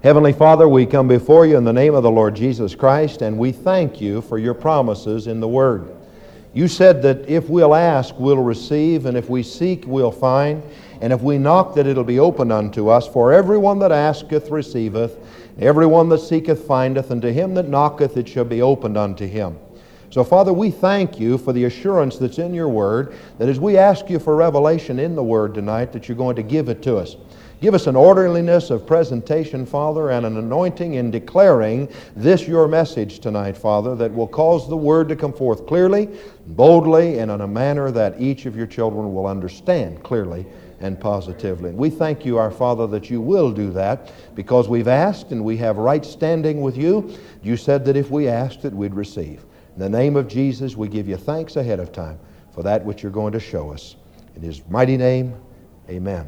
Heavenly Father, we come before you in the name of the Lord Jesus Christ, and we thank you for your promises in the Word. You said that if we'll ask, we'll receive, and if we seek, we'll find, and if we knock, that it'll be opened unto us. For everyone that asketh receiveth, everyone that seeketh findeth, and to him that knocketh it shall be opened unto him. So, Father, we thank you for the assurance that's in your Word, that as we ask you for revelation in the Word tonight, that you're going to give it to us. Give us an orderliness of presentation, Father, and an anointing in declaring this your message tonight, Father, that will cause the Word to come forth clearly, boldly, and in a manner that each of your children will understand clearly and positively. We thank you, our Father, that you will do that because we've asked and we have right standing with you. You said that if we asked it, we'd receive. In the name of Jesus, we give you thanks ahead of time for that which you're going to show us. In His mighty name, amen.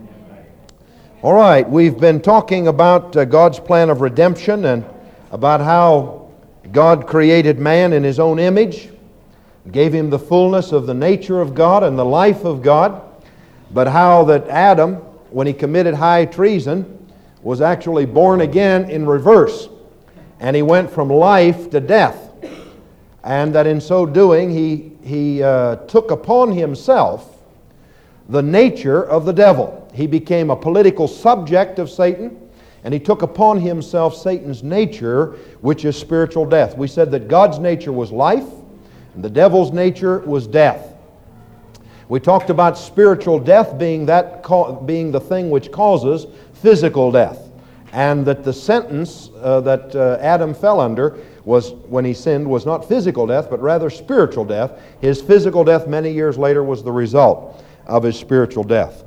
All right, we've been talking about God's plan of redemption and about how God created man in His own image, gave him the fullness of the nature of God and the life of God, but how that Adam, when he committed high treason, was actually born again in reverse, and he went from life to death, and that in so doing he took upon himself the nature of the devil. He became a political subject of Satan, and he took upon himself Satan's nature, which is spiritual death. We said that God's nature was life, and the devil's nature was death. We talked about spiritual death being the thing which causes physical death, and that the sentence that Adam fell under was, when he sinned, was not physical death, but rather spiritual death. His physical death many years later was the result of his spiritual death.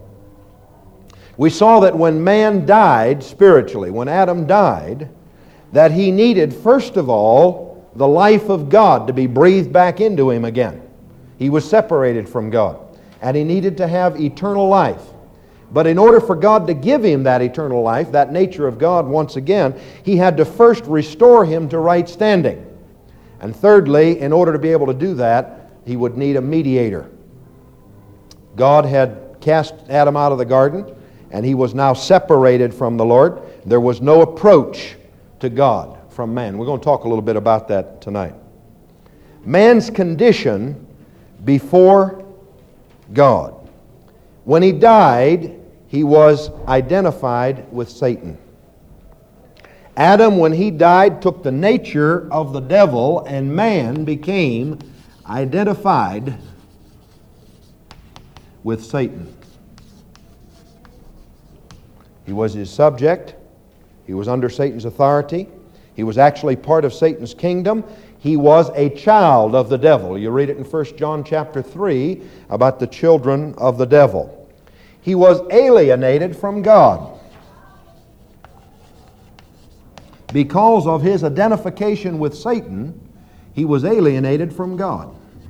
We saw that when man died spiritually, when Adam died, that he needed, first of all, the life of God to be breathed back into him again. He was separated from God, and he needed to have eternal life. But in order for God to give him that eternal life, that nature of God once again, he had to first restore him to right standing. And thirdly, in order to be able to do that, he would need a mediator. God had cast Adam out of the garden, and he was now separated from the Lord. There was no approach to God from man. We're going to talk a little bit about that tonight. Man's condition before God. When he died, he was identified with Satan. Adam, when he died, took the nature of the devil, and man became identified with Satan. He was his subject. He was under Satan's authority. He was actually part of Satan's kingdom. He was a child of the devil. You read it in 1 John chapter 3 about the children of the devil. He was alienated from God. Because of his identification with Satan, he was alienated from God.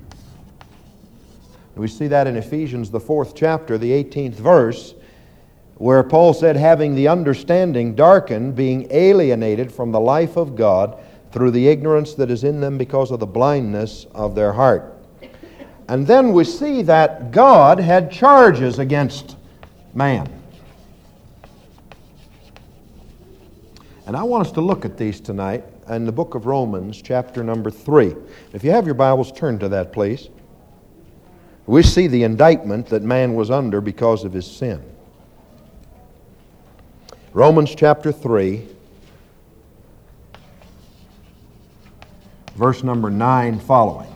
We see that in Ephesians, the 4th chapter, the 18th verse, where Paul said, having the understanding darkened, being alienated from the life of God through the ignorance that is in them because of the blindness of their heart. And then we see that God had charges against man. And I want us to look at these tonight in the book of Romans, chapter number 3. If you have your Bibles, turn to that, please. We see the indictment that man was under because of his sin. Romans chapter 3, verse number 9 following.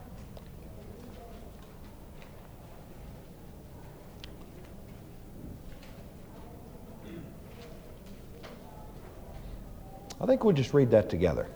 I think we'll just read that together.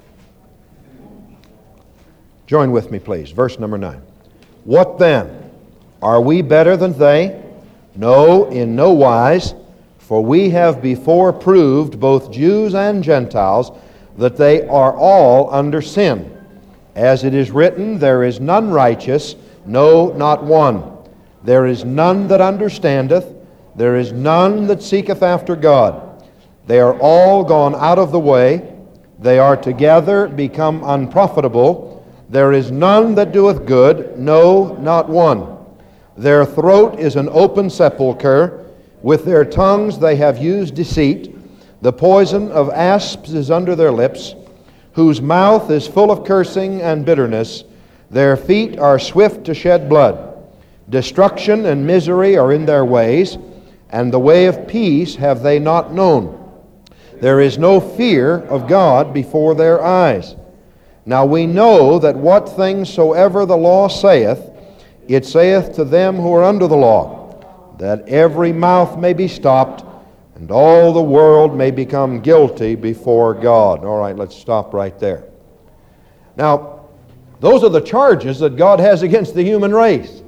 Join with me, please. Verse number 9. What then? Are we better than they? No, in no wise. For we have before proved, both Jews and Gentiles, that they are all under sin. As it is written, there is none righteous, no, not one. There is none that understandeth, there is none that seeketh after God. They are all gone out of the way, they are together become unprofitable. There is none that doeth good, no, not one. Their throat is an open sepulchre, with their tongues they have used deceit. The poison of asps is under their lips, whose mouth is full of cursing and bitterness. Their feet are swift to shed blood. Destruction and misery are in their ways, and the way of peace have they not known. There is no fear of God before their eyes. Now we know that what things soever the law saith, it saith to them who are under the law, that every mouth may be stopped, and all the world may become guilty before God. All right, let's stop right there. Now, those are the charges that God has against the human race.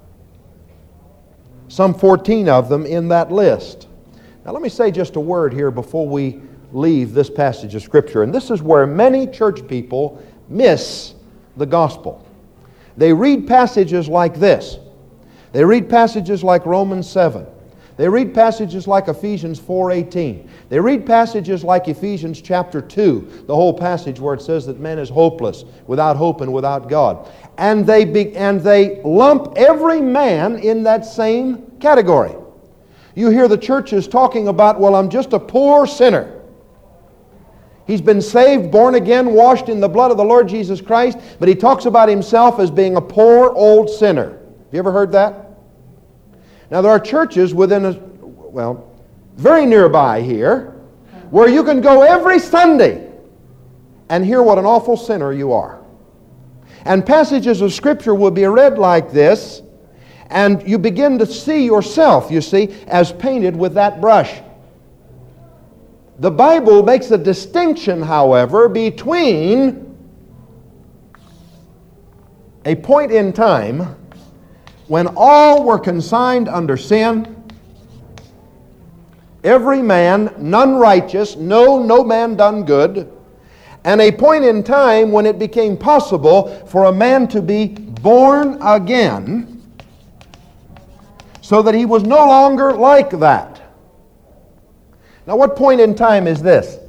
Some 14 of them in that list. Now let me say just a word here before we leave this passage of Scripture. And this is where many church people miss the gospel. They read passages like this. They read passages like Romans 7. They read passages like Ephesians 4:18. They read passages like Ephesians chapter 2, the whole passage where it says that man is hopeless, without hope and without God. And they lump every man in that same category. You hear the churches talking about, well, I'm just a poor sinner. He's been saved, born again, washed in the blood of the Lord Jesus Christ, but he talks about himself as being a poor old sinner. Have you ever heard that? Now there are churches very nearby here, where you can go every Sunday and hear what an awful sinner you are. And passages of Scripture will be read like this, and you begin to see yourself, you see, as painted with that brush. The Bible makes a distinction, however, between a point in time when all were consigned under sin, every man, none righteous, no man done good, and a point in time when it became possible for a man to be born again so that he was no longer like that. Now what point in time is this?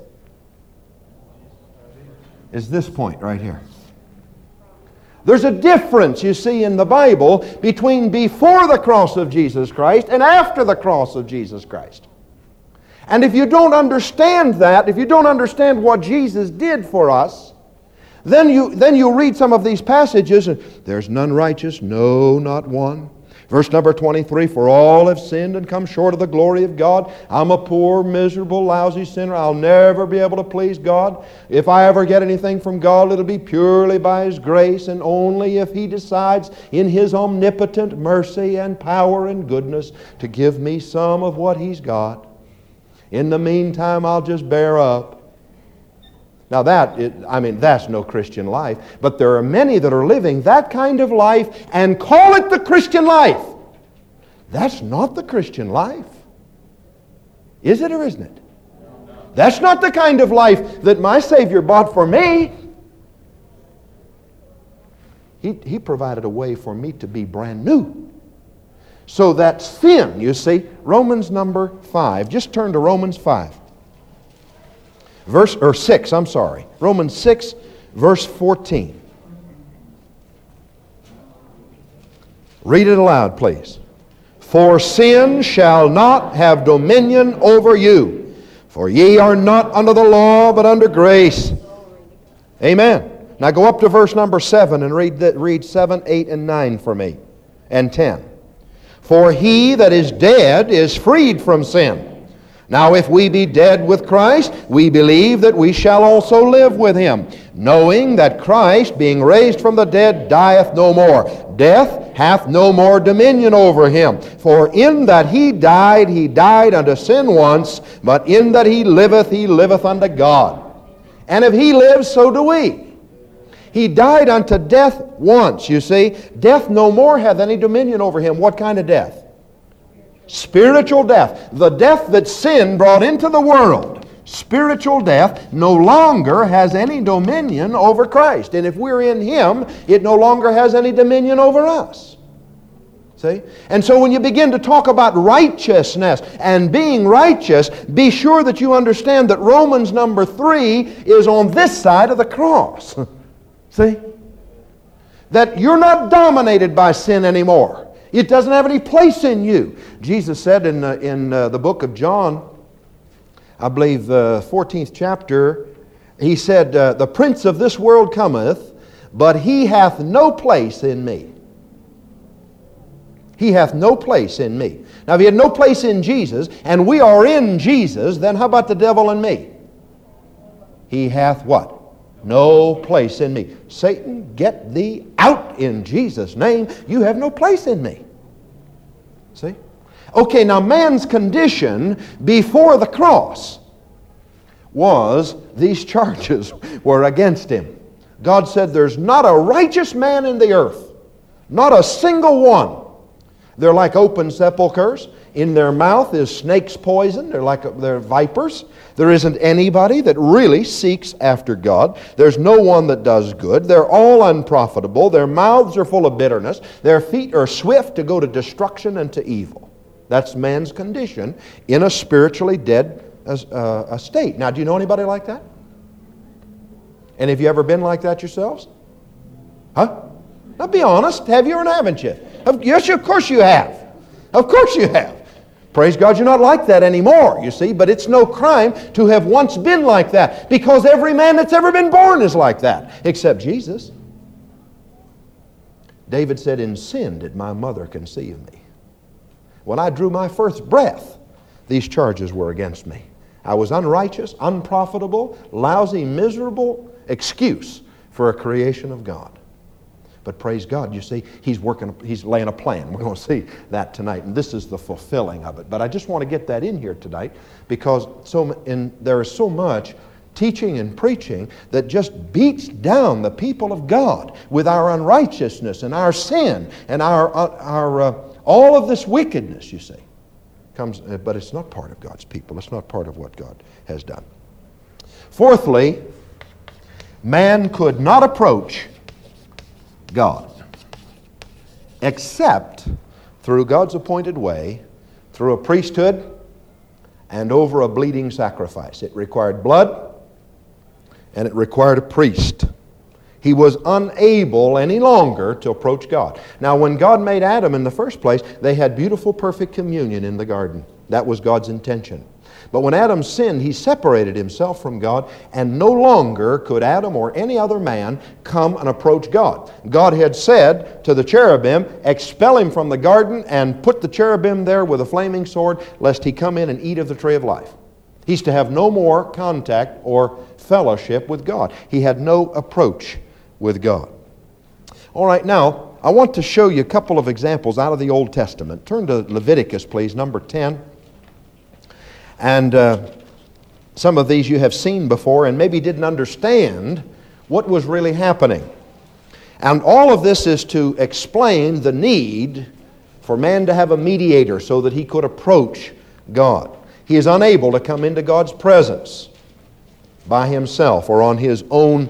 Is this point right here. There's a difference, you see, in the Bible between before the cross of Jesus Christ and after the cross of Jesus Christ. And if you don't understand that, if you don't understand what Jesus did for us, then you read some of these passages and there's none righteous, no, not one. Verse number 23, for all have sinned and come short of the glory of God. I'm a poor, miserable, lousy sinner. I'll never be able to please God. If I ever get anything from God, it'll be purely by His grace and only if He decides in His omnipotent mercy and power and goodness to give me some of what He's got. In the meantime, I'll just bear up. Now that's no Christian life. But there are many that are living that kind of life and call it the Christian life. That's not the Christian life. Is it or isn't it? That's not the kind of life that my Savior bought for me. He provided a way for me to be brand new. So that sin, you see, Romans number 5. Just turn to Romans 5. Romans 6, verse 14. Read it aloud, please. For sin shall not have dominion over you, for ye are not under the law, but under grace. Amen. Now go up to verse number 7 and read 7, 8, and 9 for me, and 10. For he that is dead is freed from sin. Now if we be dead with Christ, we believe that we shall also live with Him, knowing that Christ, being raised from the dead, dieth no more. Death hath no more dominion over Him. For in that He died unto sin once, but in that He liveth unto God. And if He lives, so do we. He died unto death once, you see. Death no more hath any dominion over Him. What kind of death? Spiritual death. The death that sin brought into the world. Spiritual death no longer has any dominion over Christ. And if we're in Him, it no longer has any dominion over us. See? And so when you begin to talk about righteousness and being righteous, be sure that you understand that Romans number 3 is on this side of the cross. See? That you're not dominated by sin anymore. It doesn't have any place in you. Jesus said in the book of John, I believe the 14th chapter, he said, the prince of this world cometh, but he hath no place in me. He hath no place in me. Now, if he had no place in Jesus, and we are in Jesus, then how about the devil and me? He hath what? No place in me. Satan, get thee out in Jesus' name. You have no place in me. See? Okay, now man's condition before the cross was these charges were against him. God said, there's not a righteous man in the earth. Not a single one. They're like open sepulchres. In their mouth is snake's poison. They're vipers. There isn't anybody that really seeks after God. There's no one that does good. They're all unprofitable. Their mouths are full of bitterness. Their feet are swift to go to destruction and to evil. That's man's condition in a spiritually dead state. Now, do you know anybody like that? And have you ever been like that yourselves? Huh? Now be honest. Have you or haven't you? Yes, of course you have. Of course you have. Praise God, you're not like that anymore, you see. But it's no crime to have once been like that, because every man that's ever been born is like that, except Jesus. David said, in sin did my mother conceive me. When I drew my first breath, these charges were against me. I was unrighteous, unprofitable, lousy, miserable excuse for a creation of God. But praise God, you see, He's laying a plan. We're going to see that tonight, and this is the fulfilling of it. But I just want to get that in here tonight, because there is so much teaching and preaching that just beats down the people of God with our unrighteousness and our sin and our all of this wickedness, you see. But it's not part of God's people. It's not part of what God has done. Fourthly, man could not approach God except through God's appointed way, through a priesthood, and over a bleeding sacrifice. It required blood, and it required a priest. He was unable any longer to approach God. Now, when God made Adam in the first place, they had beautiful, perfect communion in the garden. That was God's intention. But when Adam sinned, he separated himself from God, and no longer could Adam or any other man come and approach God. God had said to the cherubim, expel him from the garden and put the cherubim there with a flaming sword, lest he come in and eat of the tree of life. He's to have no more contact or fellowship with God. He had no approach with God. All right, now, I want to show you a couple of examples out of the Old Testament. Turn to Leviticus, please, number 10. And some of these you have seen before and maybe didn't understand what was really happening. And all of this is to explain the need for man to have a mediator so that he could approach God. He is unable to come into God's presence by himself or on his own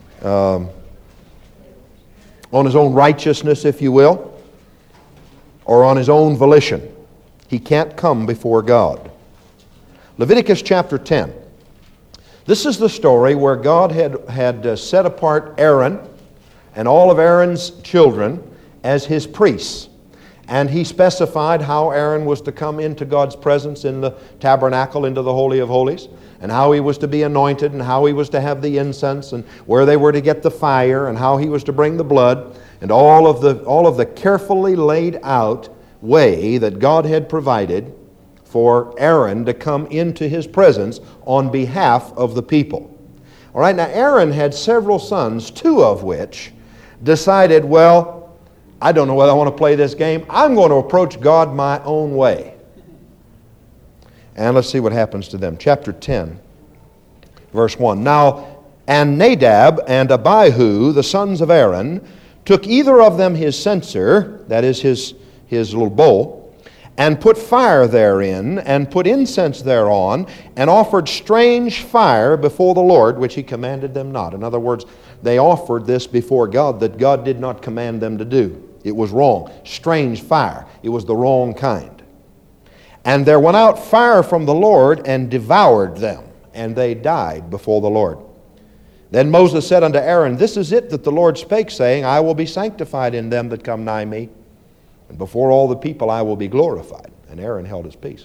righteousness, if you will, or on his own volition. He can't come before God. Leviticus chapter 10. This is the story where God had set apart Aaron and all of Aaron's children as his priests. And he specified how Aaron was to come into God's presence in the tabernacle, into the Holy of Holies, and how he was to be anointed, and how he was to have the incense, and where they were to get the fire, and how he was to bring the blood, and all of the carefully laid out way that God had provided for Aaron to come into his presence on behalf of the people. All right, now Aaron had several sons, two of which decided, well, I don't know whether I want to play this game. I'm going to approach God my own way. And let's see what happens to them. Chapter 10, verse 1. Now, and Nadab and Abihu, the sons of Aaron, took either of them his censer, that is his little bowl, and put fire therein, and put incense thereon, and offered strange fire before the Lord, which he commanded them not. In other words, they offered this before God that God did not command them to do. It was wrong. Strange fire. It was the wrong kind. And there went out fire from the Lord, and devoured them, and they died before the Lord. Then Moses said unto Aaron, This is it that the Lord spake, saying, I will be sanctified in them that come nigh me, and before all the people I will be glorified. And Aaron held his peace.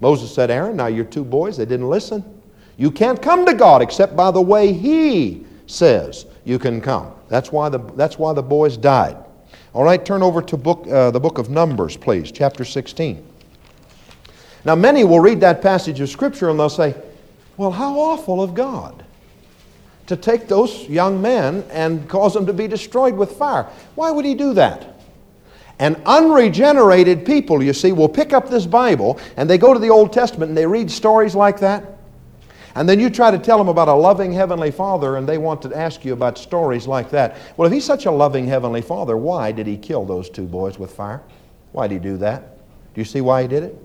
Moses said, Aaron, now your two boys, they didn't listen. You can't come to God except by the way He says you can come. That's why the boys died. All right, turn over to the book of Numbers, please, chapter 16. Now, many will read that passage of Scripture and they'll say, well, how awful of God to take those young men and cause them to be destroyed with fire. Why would He do that? And unregenerated people, you see, will pick up this Bible and they go to the Old Testament and they read stories like that. And then you try to tell them about a loving Heavenly Father and they want to ask you about stories like that. Well, if He's such a loving Heavenly Father, why did He kill those two boys with fire? Why did He do that? Do you see why He did it?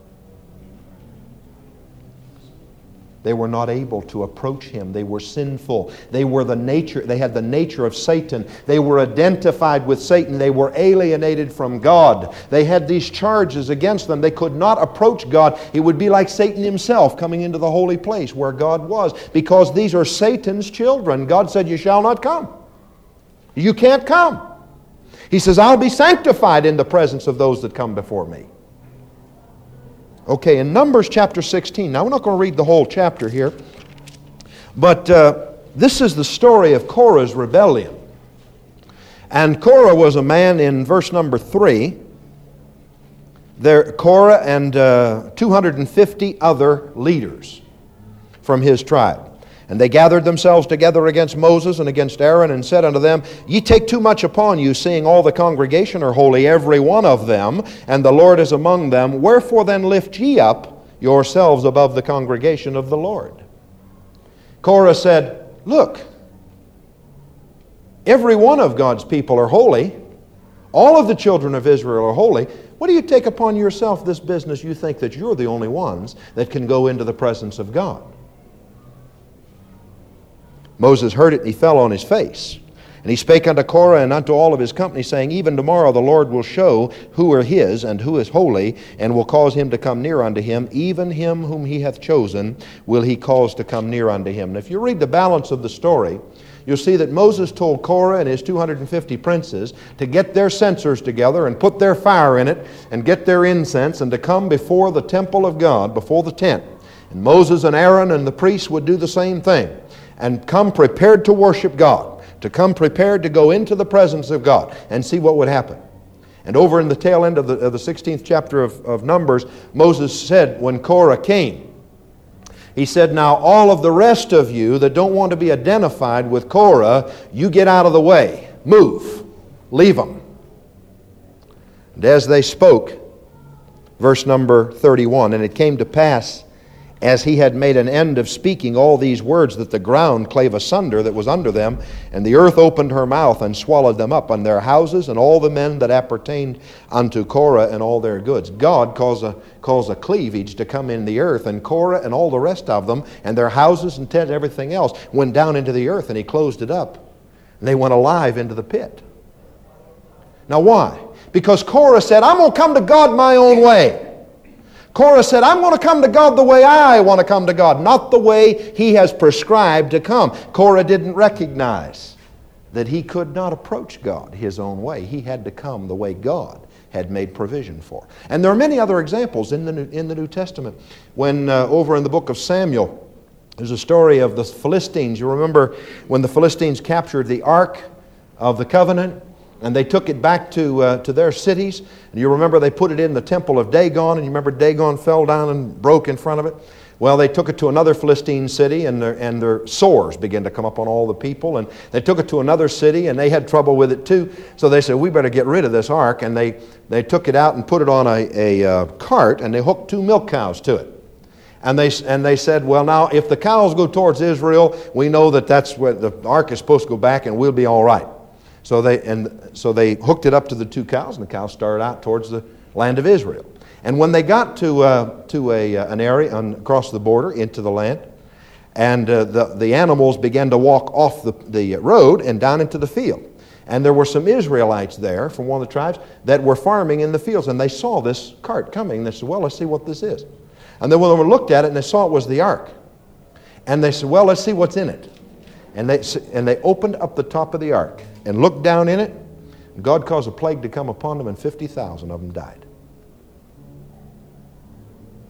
They were not able to approach Him. They were sinful. They had the nature of Satan. They were identified with Satan. They were alienated from God. They had these charges against them. They could not approach God. It would be like Satan himself coming into the holy place where God was, because these are Satan's children. God said, you shall not come. You can't come. He says, I'll be sanctified in the presence of those that come before me. Okay, in Numbers chapter 16, now we're not going to read the whole chapter here, but this is the story of Korah's rebellion. And Korah was a man in verse number 3. Korah and 250 other leaders from his tribe. And they gathered themselves together against Moses and against Aaron, and said unto them, Ye take too much upon you, seeing all the congregation are holy, every one of them, and the Lord is among them. Wherefore then lift ye up yourselves above the congregation of the Lord? Korah said, Look, every one of God's people are holy. All of the children of Israel are holy. What do you take upon yourself this business? You think that you're the only ones that can go into the presence of God. Moses heard it, and he fell on his face. And he spake unto Korah and unto all of his company, saying, Even tomorrow the Lord will show who are his, and who is holy, and will cause him to come near unto him. Even him whom he hath chosen will he cause to come near unto him. And if you read the balance of the story, you'll see that Moses told Korah and his 250 princes to get their censers together and put their fire in it and get their incense and to come before the temple of God, before the tent. And Moses and Aaron and the priests would do the same thing and come prepared to worship God, to come prepared to go into the presence of God and see what would happen. And over in the tail end of the 16th chapter of Numbers, Moses said when Korah came, he said, Now all of the rest of you that don't want to be identified with Korah, you get out of the way. Move. Leave them. And as they spoke, verse number 31, And it came to pass, as he had made an end of speaking all these words, that the ground clave asunder that was under them, and the earth opened her mouth and swallowed them up, and their houses, and all the men that appertained unto Korah, and all their goods. God caused a cleavage to come in the earth, and Korah and all the rest of them, and their houses and tents, everything else, went down into the earth, and he closed it up. And they went alive into the pit. Now why? Because Korah said, I'm going to come to God my own way. Korah said, I'm going to come to God the way I want to come to God, not the way He has prescribed to come. Korah didn't recognize that he could not approach God his own way. He had to come the way God had made provision for. And there are many other examples in the New Testament. When over in the book of Samuel, there's a story of the Philistines. You remember when the Philistines captured the Ark of the Covenant, and they took it back to their cities. And you remember they put it in the temple of Dagon, and you remember Dagon fell down and broke in front of it. Well, they took it to another Philistine city, and their sores began to come up on all the people. And they took it to another city, and they had trouble with it too. So they said, we better get rid of this ark. And they took it out and put it on a cart, and they hooked 2 milk cows to it. And they said, well, now, if the cows go towards Israel, we know that that's where the ark is supposed to go back, and we'll be all right. So they hooked it up to the 2 cows, and the cows started out towards the land of Israel. And when they got to an area across the border into the land, and the animals began to walk off the road and down into the field. And there were some Israelites there from one of the tribes that were farming in the fields, and they saw this cart coming. And they said, well, let's see what this is. And then when they looked at it, and they saw it was the ark. And they said, well, let's see what's in it. And they opened up the top of the ark and looked down in it. And God caused a plague to come upon them, and 50,000 of them died.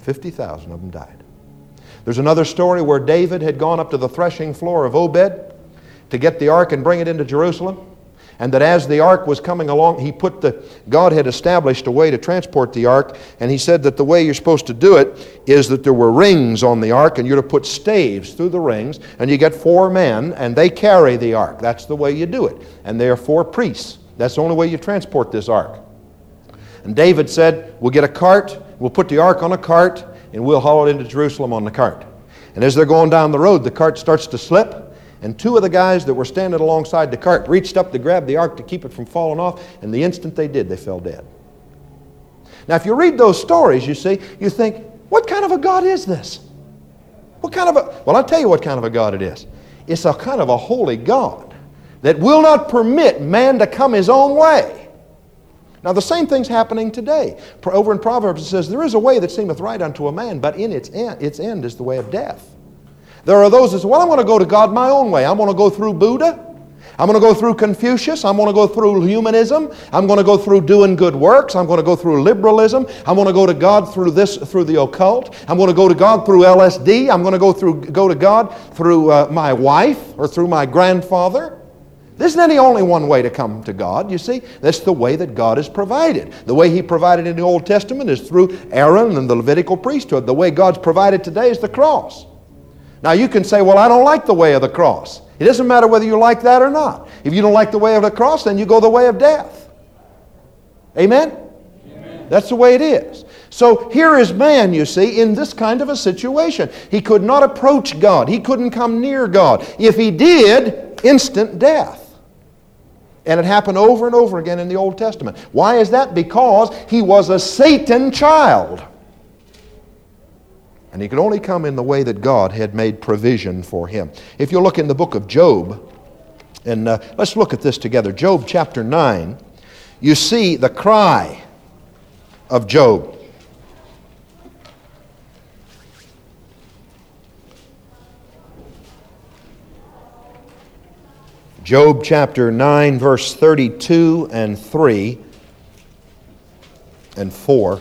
50,000 of them died. There's another story where David had gone up to the threshing floor of Obed to get the ark and bring it into Jerusalem. And that as the ark was coming along, God had established a way to transport the ark, and he said that the way you're supposed to do it is that there were rings on the ark, and you're to put staves through the rings, and you get 4 men, and they carry the ark. That's the way you do it. And they are 4 priests. That's the only way you transport this ark. And David said, we'll get a cart, we'll put the ark on a cart, and we'll haul it into Jerusalem on the cart. And as they're going down the road, the cart starts to slip, and 2 of the guys that were standing alongside the cart reached up to grab the ark to keep it from falling off, and the instant they did, they fell dead. Now, if you read those stories, you see, you think, what kind of a God is this? Well, I'll tell you what kind of a God it is. It's a kind of a holy God that will not permit man to come his own way. Now, the same thing's happening today. Over in Proverbs it says, there is a way that seemeth right unto a man, but in its end is the way of death. There are those that say, well, I'm going to go to God my own way. I'm going to go through Buddha. I'm going to go through Confucius. I'm going to go through humanism. I'm going to go through doing good works. I'm going to go through liberalism. I'm going to go to God through the occult. I'm going to go to God through LSD. I'm going to go to God through my wife or through my grandfather. There isn't only one way to come to God, you see. That's the way that God has provided. The way He provided in the Old Testament is through Aaron and the Levitical priesthood. The way God's provided today is the cross. Now you can say, well, I don't like the way of the cross. It doesn't matter whether you like that or not. If you don't like the way of the cross, then you go the way of death. Amen? Amen. That's the way it is. So here is man, you see, in this kind of a situation. He could not approach God. He couldn't come near God. If he did, instant death. And it happened over and over again in the Old Testament. Why is that? Because he was a Satan child. And he could only come in the way that God had made provision for him. If you look in the book of Job, and let's look at this together. Job chapter 9, you see the cry of Job. Job chapter 9, verse 32 and 3 and 4.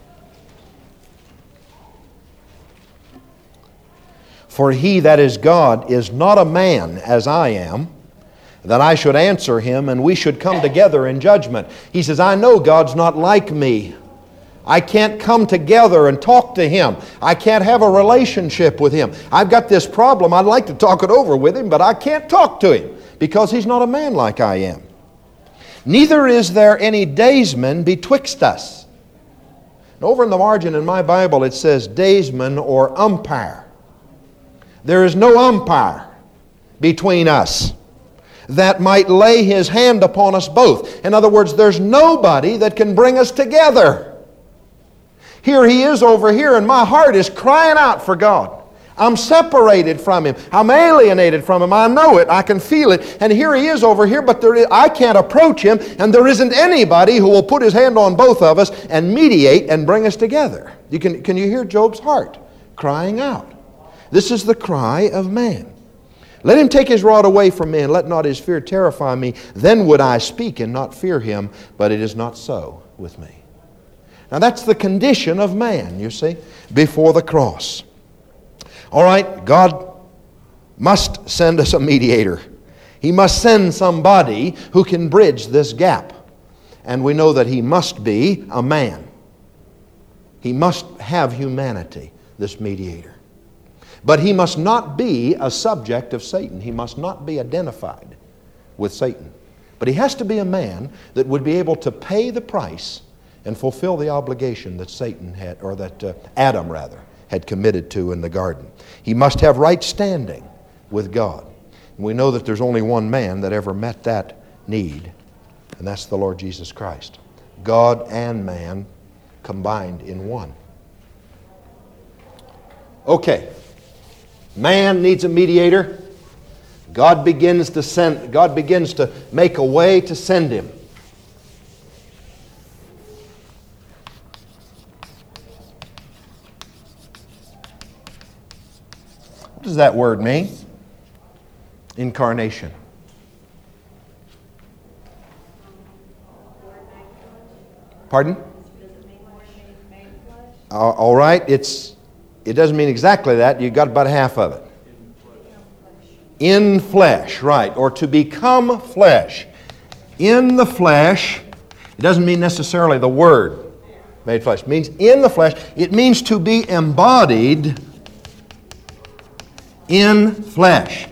For he that is God is not a man as I am, that I should answer him and we should come together in judgment. He says, I know God's not like me. I can't come together and talk to Him. I can't have a relationship with Him. I've got this problem. I'd like to talk it over with Him, but I can't talk to Him because He's not a man like I am. Neither is there any daysman betwixt us. And over in the margin in my Bible it says daysman or umpire. There is no umpire between us that might lay his hand upon us both. In other words, there's nobody that can bring us together. Here he is over here, and my heart is crying out for God. I'm separated from Him. I'm alienated from Him. I know it. I can feel it. And here he is over here, but I can't approach Him, and there isn't anybody who will put his hand on both of us and mediate and bring us together. Can you hear Job's heart crying out? This is the cry of man. Let him take his rod away from me, and let not his fear terrify me. Then would I speak and not fear him, but it is not so with me. Now that's the condition of man, you see, before the cross. All right, God must send us a mediator. He must send somebody who can bridge this gap. And we know that He must be a man. He must have humanity, this mediator. But he must not be a subject of Satan. He must not be identified with Satan. But he has to be a man that would be able to pay the price and fulfill the obligation that Satan had, or that Adam rather, had committed to in the garden. He must have right standing with God. And we know that there's only one man that ever met that need, and that's the Lord Jesus Christ. God and man combined in one. Okay. Man needs a mediator. God begins to make a way to send him. What does that word mean? Incarnation. Pardon? All right, it doesn't mean exactly that. You got about half of it. In flesh, right, or to become flesh. In the flesh, it doesn't mean necessarily the Word made flesh. It means in the flesh. It means to be embodied in flesh.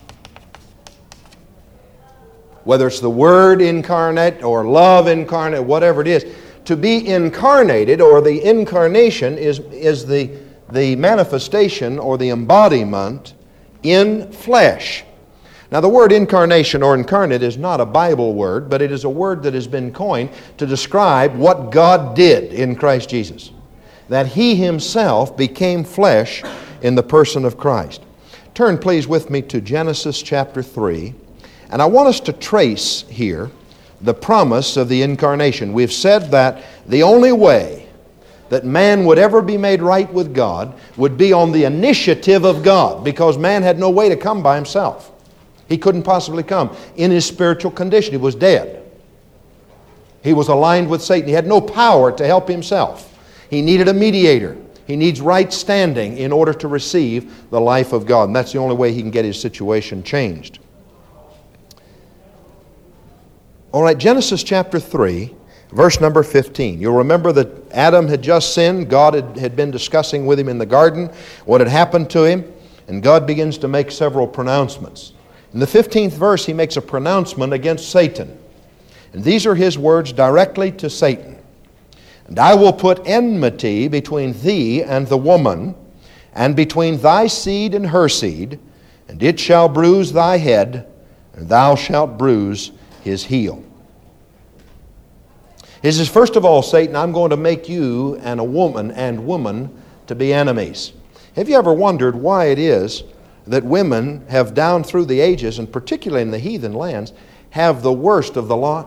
Whether it's the Word incarnate or love incarnate, whatever it is, to be incarnated, or the incarnation is the manifestation or the embodiment in flesh. Now, the word incarnation or incarnate is not a Bible word, but it is a word that has been coined to describe what God did in Christ Jesus. That He Himself became flesh in the person of Christ. Turn, please, with me to Genesis chapter 3. And I want us to trace here the promise of the incarnation. We've said that the only way that man would ever be made right with God would be on the initiative of God, because man had no way to come by himself. He couldn't possibly come in his spiritual condition. He was dead. He was aligned with Satan. He had no power to help himself. He needed a mediator. He needs right standing in order to receive the life of God. And that's the only way he can get his situation changed. All right, Genesis chapter 3, verse number 15. You'll remember that Adam had just sinned. God had been discussing with him in the garden what had happened to him. And God begins to make several pronouncements. In the 15th verse, He makes a pronouncement against Satan. And these are His words directly to Satan. And I will put enmity between thee and the woman, and between thy seed and her seed, and it shall bruise thy head, and thou shalt bruise his heel. He says, first of all, Satan, I'm going to make you and a woman to be enemies. Have you ever wondered why it is that women have down through the ages, and particularly in the heathen lands, have the worst of the lot?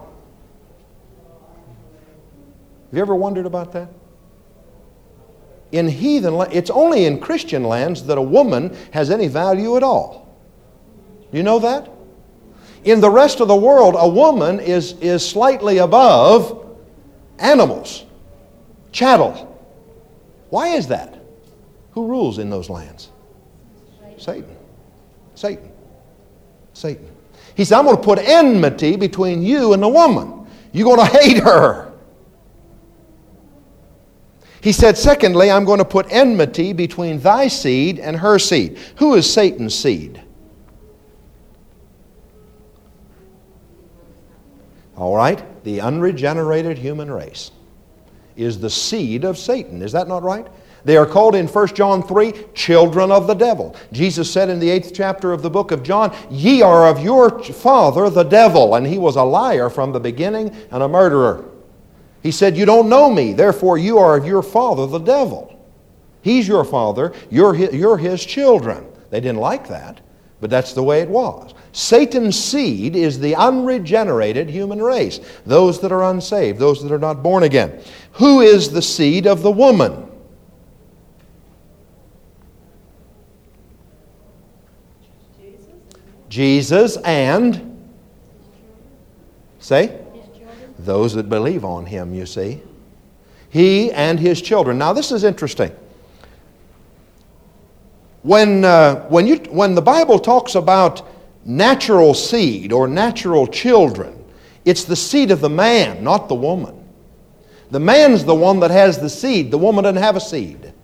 Have you ever wondered about that? In heathen lands, it's only in Christian lands that a woman has any value at all. Do you know that? In the rest of the world, a woman is slightly above animals, chattel. Why is that? Who rules in those lands? Satan. Satan. Satan. He said, I'm going to put enmity between you and the woman. You're going to hate her. He said, secondly, I'm going to put enmity between thy seed and her seed. Who is Satan's seed? All right, the unregenerated human race is the seed of Satan. Is that not right? They are called in 1 John 3, children of the devil. Jesus said in the 8th chapter of the book of John, ye are of your father the devil, and he was a liar from the beginning and a murderer. He said, you don't know me, therefore you are of your father the devil. He's your father, you're his children. They didn't like that, but that's the way it was. Satan's seed is the unregenerated human race, those that are unsaved, those that are not born again. Who is the seed of the woman? Jesus and, say? Those that believe on Him, you see. He and His children. Now this is interesting. When the Bible talks about natural seed or natural children, it's the seed of the man, not the woman. The man's the one that has the seed. The woman doesn't have a seed.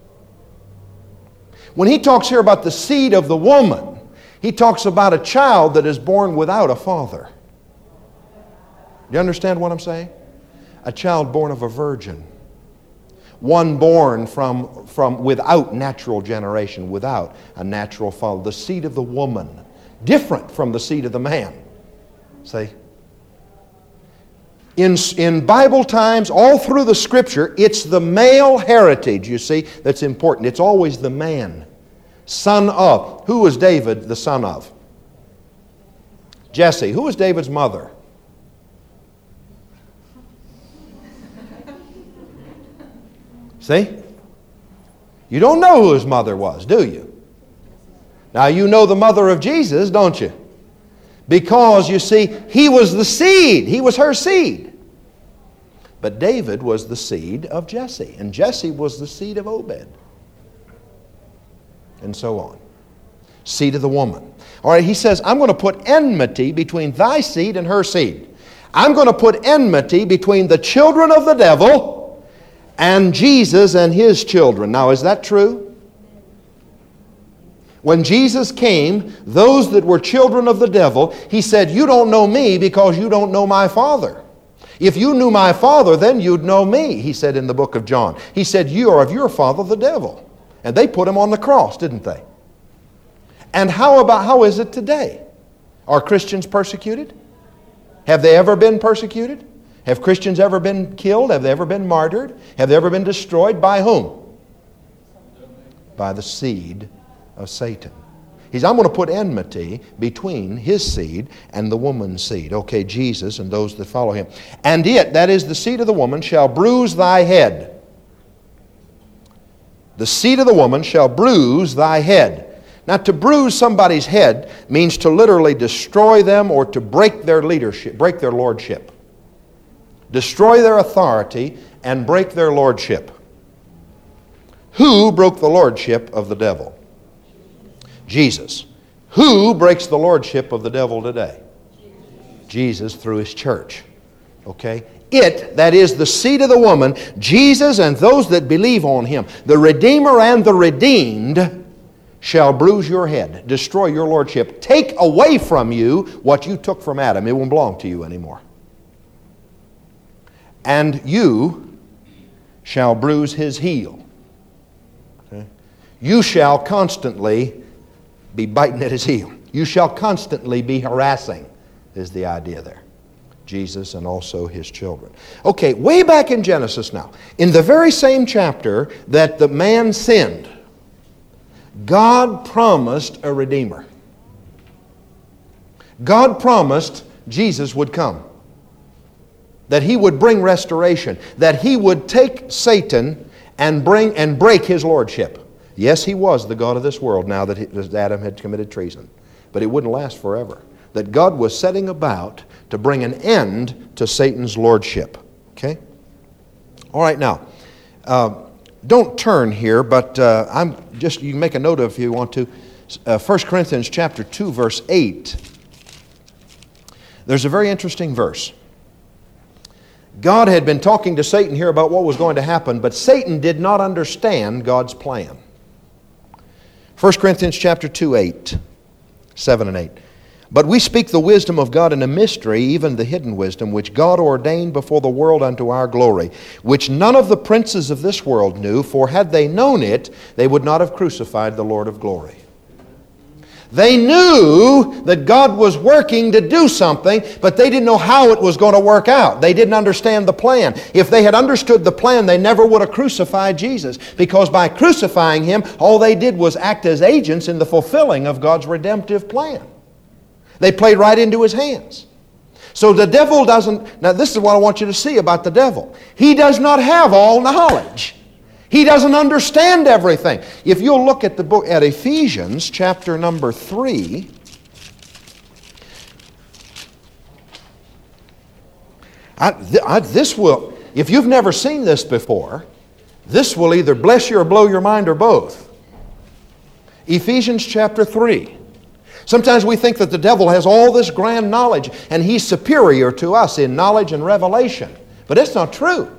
When he talks here about the seed of the woman, he talks about a child that is born without a father. Do you understand what I'm saying? A child born of a virgin. One born from without natural generation, without a natural father. The seed of the woman. Different from the seed of the man. See? In Bible times, all through the Scripture, it's the male heritage, you see, that's important. It's always the man. Son of. Who was David the son of? Jesse. Who was David's mother? See? You don't know who his mother was, do you? Now you know the mother of Jesus, don't you? Because, you see, he was the seed. He was her seed. But David was the seed of Jesse, and Jesse was the seed of Obed, and so on. Seed of the woman. All right, he says, I'm going to put enmity between thy seed and her seed. I'm going to put enmity between the children of the devil and Jesus and his children. Now, is that true? When Jesus came, those that were children of the devil, he said, you don't know me because you don't know my Father. If you knew my Father, then you'd know me, he said in the book of John. He said, you are of your father the devil. And they put him on the cross, didn't they? And how is it today? Are Christians persecuted? Have they ever been persecuted? Have Christians ever been killed? Have they ever been martyred? Have they ever been destroyed? By whom? By the seed of Satan. I'm going to put enmity between his seed and the woman's seed. Okay, Jesus and those that follow him. And it, that is the seed of the woman, shall bruise thy head. The seed of the woman shall bruise thy head. Now, to bruise somebody's head means to literally destroy them or to break their leadership, break their lordship. Destroy their authority and break their lordship. Who broke the lordship of the devil? Jesus. Who breaks the lordship of the devil today? Jesus through his church. Okay? It, that is the seed of the woman, Jesus and those that believe on him, the Redeemer and the redeemed, shall bruise your head, destroy your lordship, take away from you what you took from Adam. It won't belong to you anymore. And you shall bruise his heel. Okay? You shall constantly be biting at his heel. You shall constantly be harassing, is the idea there. Jesus and also his children. Okay, way back in Genesis now, in the very same chapter that the man sinned, God promised a Redeemer. God promised Jesus would come. That he would bring restoration. That he would take Satan and break his lordship. Yes, he was the God of this world now that Adam had committed treason. But it wouldn't last forever. That God was setting about to bring an end to Satan's lordship. Okay? All right, now, don't turn here, but you can make a note of if you want to. 1 Corinthians chapter 2, verse 8. There's a very interesting verse. God had been talking to Satan here about what was going to happen, but Satan did not understand God's plan. 1 Corinthians chapter 2, 8, 7 and 8. But we speak the wisdom of God in a mystery, even the hidden wisdom, which God ordained before the world unto our glory, which none of the princes of this world knew, for had they known it, they would not have crucified the Lord of glory. They knew that God was working to do something, but they didn't know how it was going to work out. They didn't understand the plan. If they had understood the plan, they never would have crucified Jesus, because by crucifying him, all they did was act as agents in the fulfilling of God's redemptive plan. They played right into his hands. So the devil doesn't... Now this is what I want you to see about the devil. He does not have all knowledge. He doesn't understand everything. If you'll look at the book, at Ephesians chapter number 3... this will... If you've never seen this before, this will either bless you or blow your mind or both. Ephesians chapter 3. Sometimes we think that the devil has all this grand knowledge and he's superior to us in knowledge and revelation. But that's not true.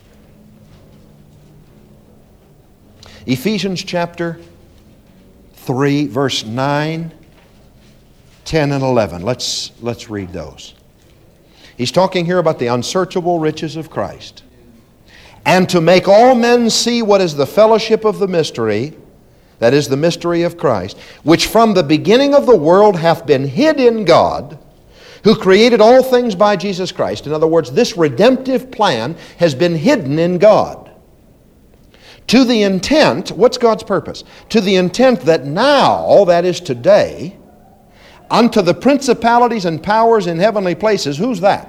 Ephesians chapter 3, verse 9, 10, and 11. Let's read those. He's talking here about the unsearchable riches of Christ. And to make all men see what is the fellowship of the mystery, that is the mystery of Christ, which from the beginning of the world hath been hid in God, who created all things by Jesus Christ. In other words, this redemptive plan has been hidden in God. To the intent, what's God's purpose? To the intent that now, that is today, unto the principalities and powers in heavenly places, who's that?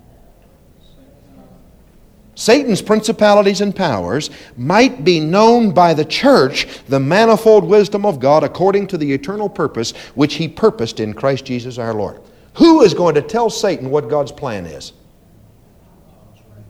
Satan's principalities and powers might be known by the church the manifold wisdom of God according to the eternal purpose which he purposed in Christ Jesus our Lord. Who is going to tell Satan what God's plan is?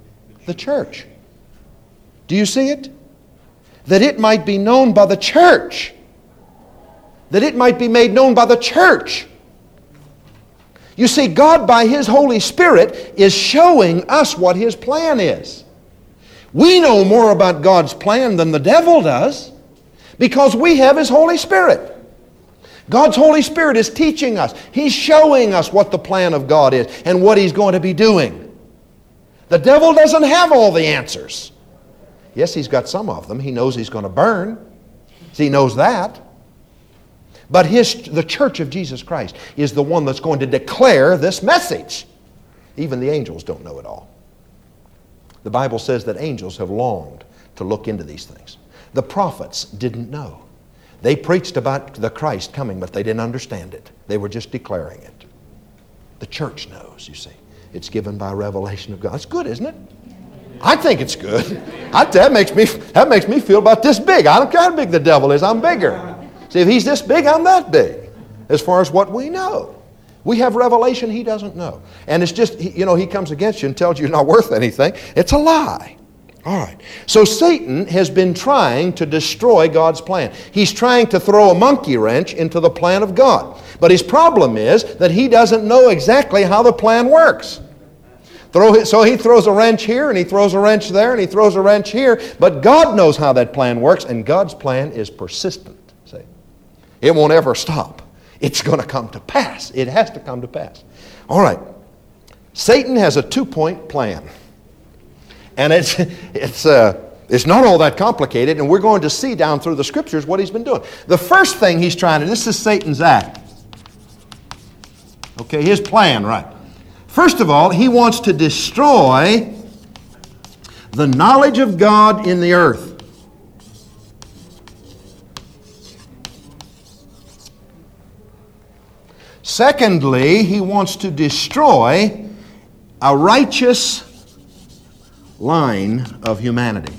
The church. Do you see it? That it might be known by the church. That it might be made known by the church. You see, God by His Holy Spirit is showing us what His plan is. We know more about God's plan than the devil does because we have His Holy Spirit. God's Holy Spirit is teaching us. He's showing us what the plan of God is and what He's going to be doing. The devil doesn't have all the answers. Yes, he's got some of them. He knows he's going to burn. He knows that. But the church of Jesus Christ is the one that's going to declare this message. Even the angels don't know it all. The Bible says that angels have longed to look into these things. The prophets didn't know. They preached about the Christ coming, but they didn't understand it. They were just declaring it. The church knows, you see. It's given by revelation of God. It's good, isn't it? I think it's good. That makes me feel about this big. I don't care how big the devil is. I'm bigger. See, if he's this big, I'm that big. As far as what we know. We have revelation he doesn't know. And it's just, he comes against you and tells you you're not worth anything. It's a lie. All right. So Satan has been trying to destroy God's plan. He's trying to throw a monkey wrench into the plan of God. But his problem is that he doesn't know exactly how the plan works. So he throws a wrench here, and he throws a wrench there, and he throws a wrench here. But God knows how that plan works, and God's plan is persistent. See? It won't ever stop. It's going to come to pass. It has to come to pass. All right. Satan has a 2-point plan. And it's not all that complicated, and we're going to see down through the Scriptures what he's been doing. The first thing he's trying to, this is Satan's act. Okay, his plan, right. First of all, he wants to destroy the knowledge of God in the earth. Secondly, he wants to destroy a righteous line of humanity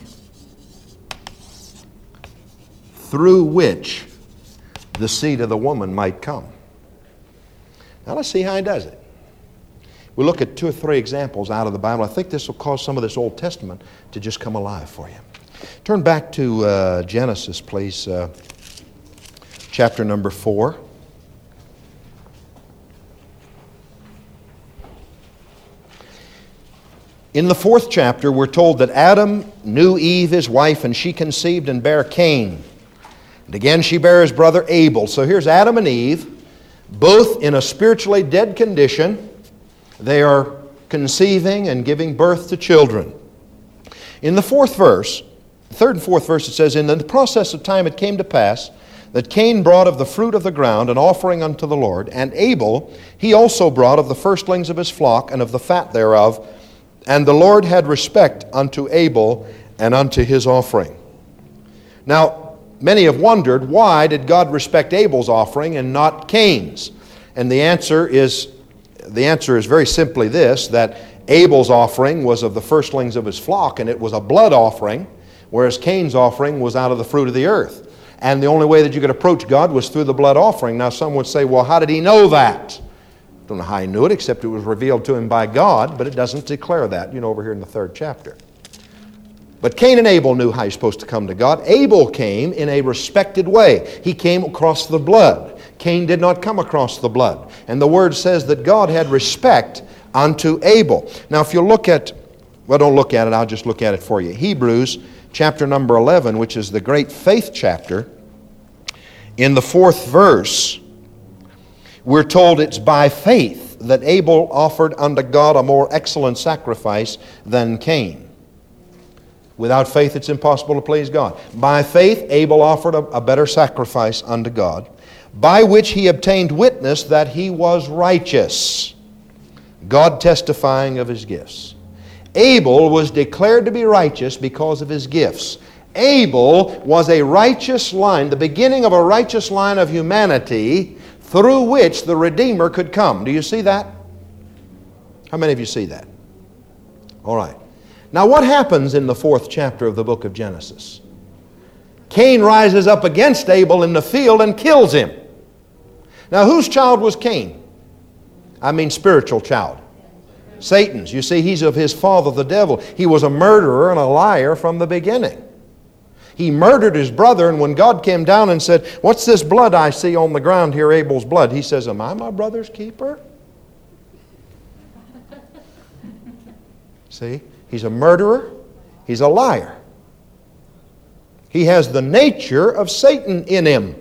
through which the seed of the woman might come. Now let's see how he does it. We'll look at 2 or 3 examples out of the Bible. I think this will cause some of this Old Testament to just come alive for you. Turn back to Genesis, please, chapter number 4. In the 4th chapter, we're told that Adam knew Eve, his wife, and she conceived and bare Cain. And again, she bare his brother Abel. So here's Adam and Eve, both in a spiritually dead condition. They are conceiving and giving birth to children. In the 4th verse, 3rd and 4th verse, it says, "In the process of time it came to pass that Cain brought of the fruit of the ground an offering unto the Lord, and Abel he also brought of the firstlings of his flock and of the fat thereof. And the Lord had respect unto Abel and unto his offering." Now, many have wondered, why did God respect Abel's offering and not Cain's? And the answer is very simply this, that Abel's offering was of the firstlings of his flock, and it was a blood offering, whereas Cain's offering was out of the fruit of the earth. And the only way that you could approach God was through the blood offering. Now, some would say, well, how did he know that? I don't know how he knew it, except it was revealed to him by God, but it doesn't declare that, over here in the 3rd chapter. But Cain and Abel knew how you're supposed to come to God. Abel came in a respected way. He came across the blood. Cain did not come across the blood. And the Word says that God had respect unto Abel. Now, if you look at, don't look at it, I'll just look at it for you. Hebrews chapter number 11, which is the great faith chapter, in the 4th verse, we're told it's by faith that Abel offered unto God a more excellent sacrifice than Cain. Without faith, it's impossible to please God. By faith, Abel offered a better sacrifice unto God, by which he obtained witness that he was righteous, God testifying of his gifts. Abel was declared to be righteous because of his gifts. Abel was a righteous line, the beginning of a righteous line of humanity, through which the Redeemer could come. Do you see that? How many of you see that? All right. Now what happens in the 4th chapter of the book of Genesis? Cain rises up against Abel in the field and kills him. Now whose child was Cain? I mean spiritual child. Satan's. You see, he's of his father, the devil. He was a murderer and a liar from the beginning. He murdered his brother, and when God came down and said, "What's this blood I see on the ground here, Abel's blood?" He says, "Am I my brother's keeper?" See, he's a murderer. He's a liar. He has the nature of Satan in him.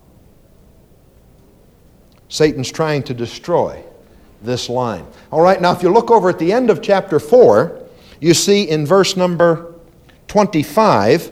Satan's trying to destroy this line. All right, now if you look over at the end of chapter 4, you see in verse number 25,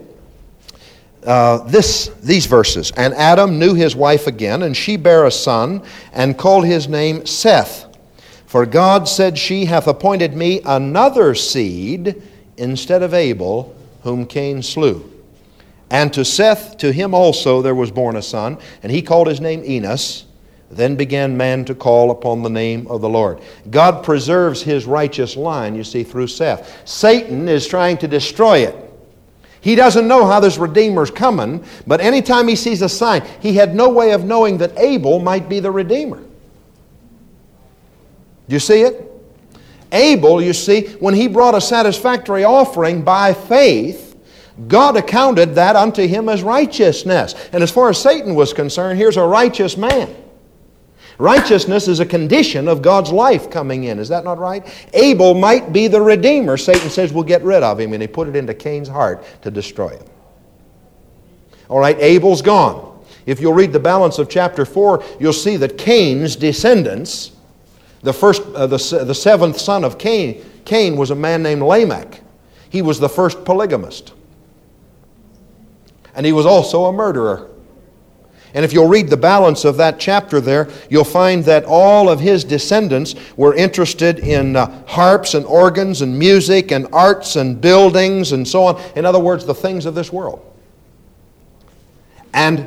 these verses. "And Adam knew his wife again, and she bare a son, and called his name Seth. For God said, She hath appointed me another seed instead of Abel, whom Cain slew. And to Seth, to him also there was born a son, and he called his name Enos. Then began man to call upon the name of the Lord." God preserves his righteous line, you see, through Seth. Satan is trying to destroy it. He doesn't know how this Redeemer's coming, but anytime he sees a sign, he had no way of knowing that Abel might be the Redeemer. Do you see it? Abel, you see, when he brought a satisfactory offering by faith, God accounted that unto him as righteousness. And as far as Satan was concerned, here's a righteous man. Righteousness is a condition of God's life coming in. Is that not right? Abel might be the Redeemer. Satan says, we'll get rid of him. And he put it into Cain's heart to destroy him. All right, Abel's gone. If you'll read the balance of chapter 4, you'll see that Cain's descendants, the seventh son of Cain was a man named Lamech. He was the first polygamist. And he was also a murderer. And if you'll read the balance of that chapter there, you'll find that all of his descendants were interested in harps and organs and music and arts and buildings and so on. In other words, the things of this world. And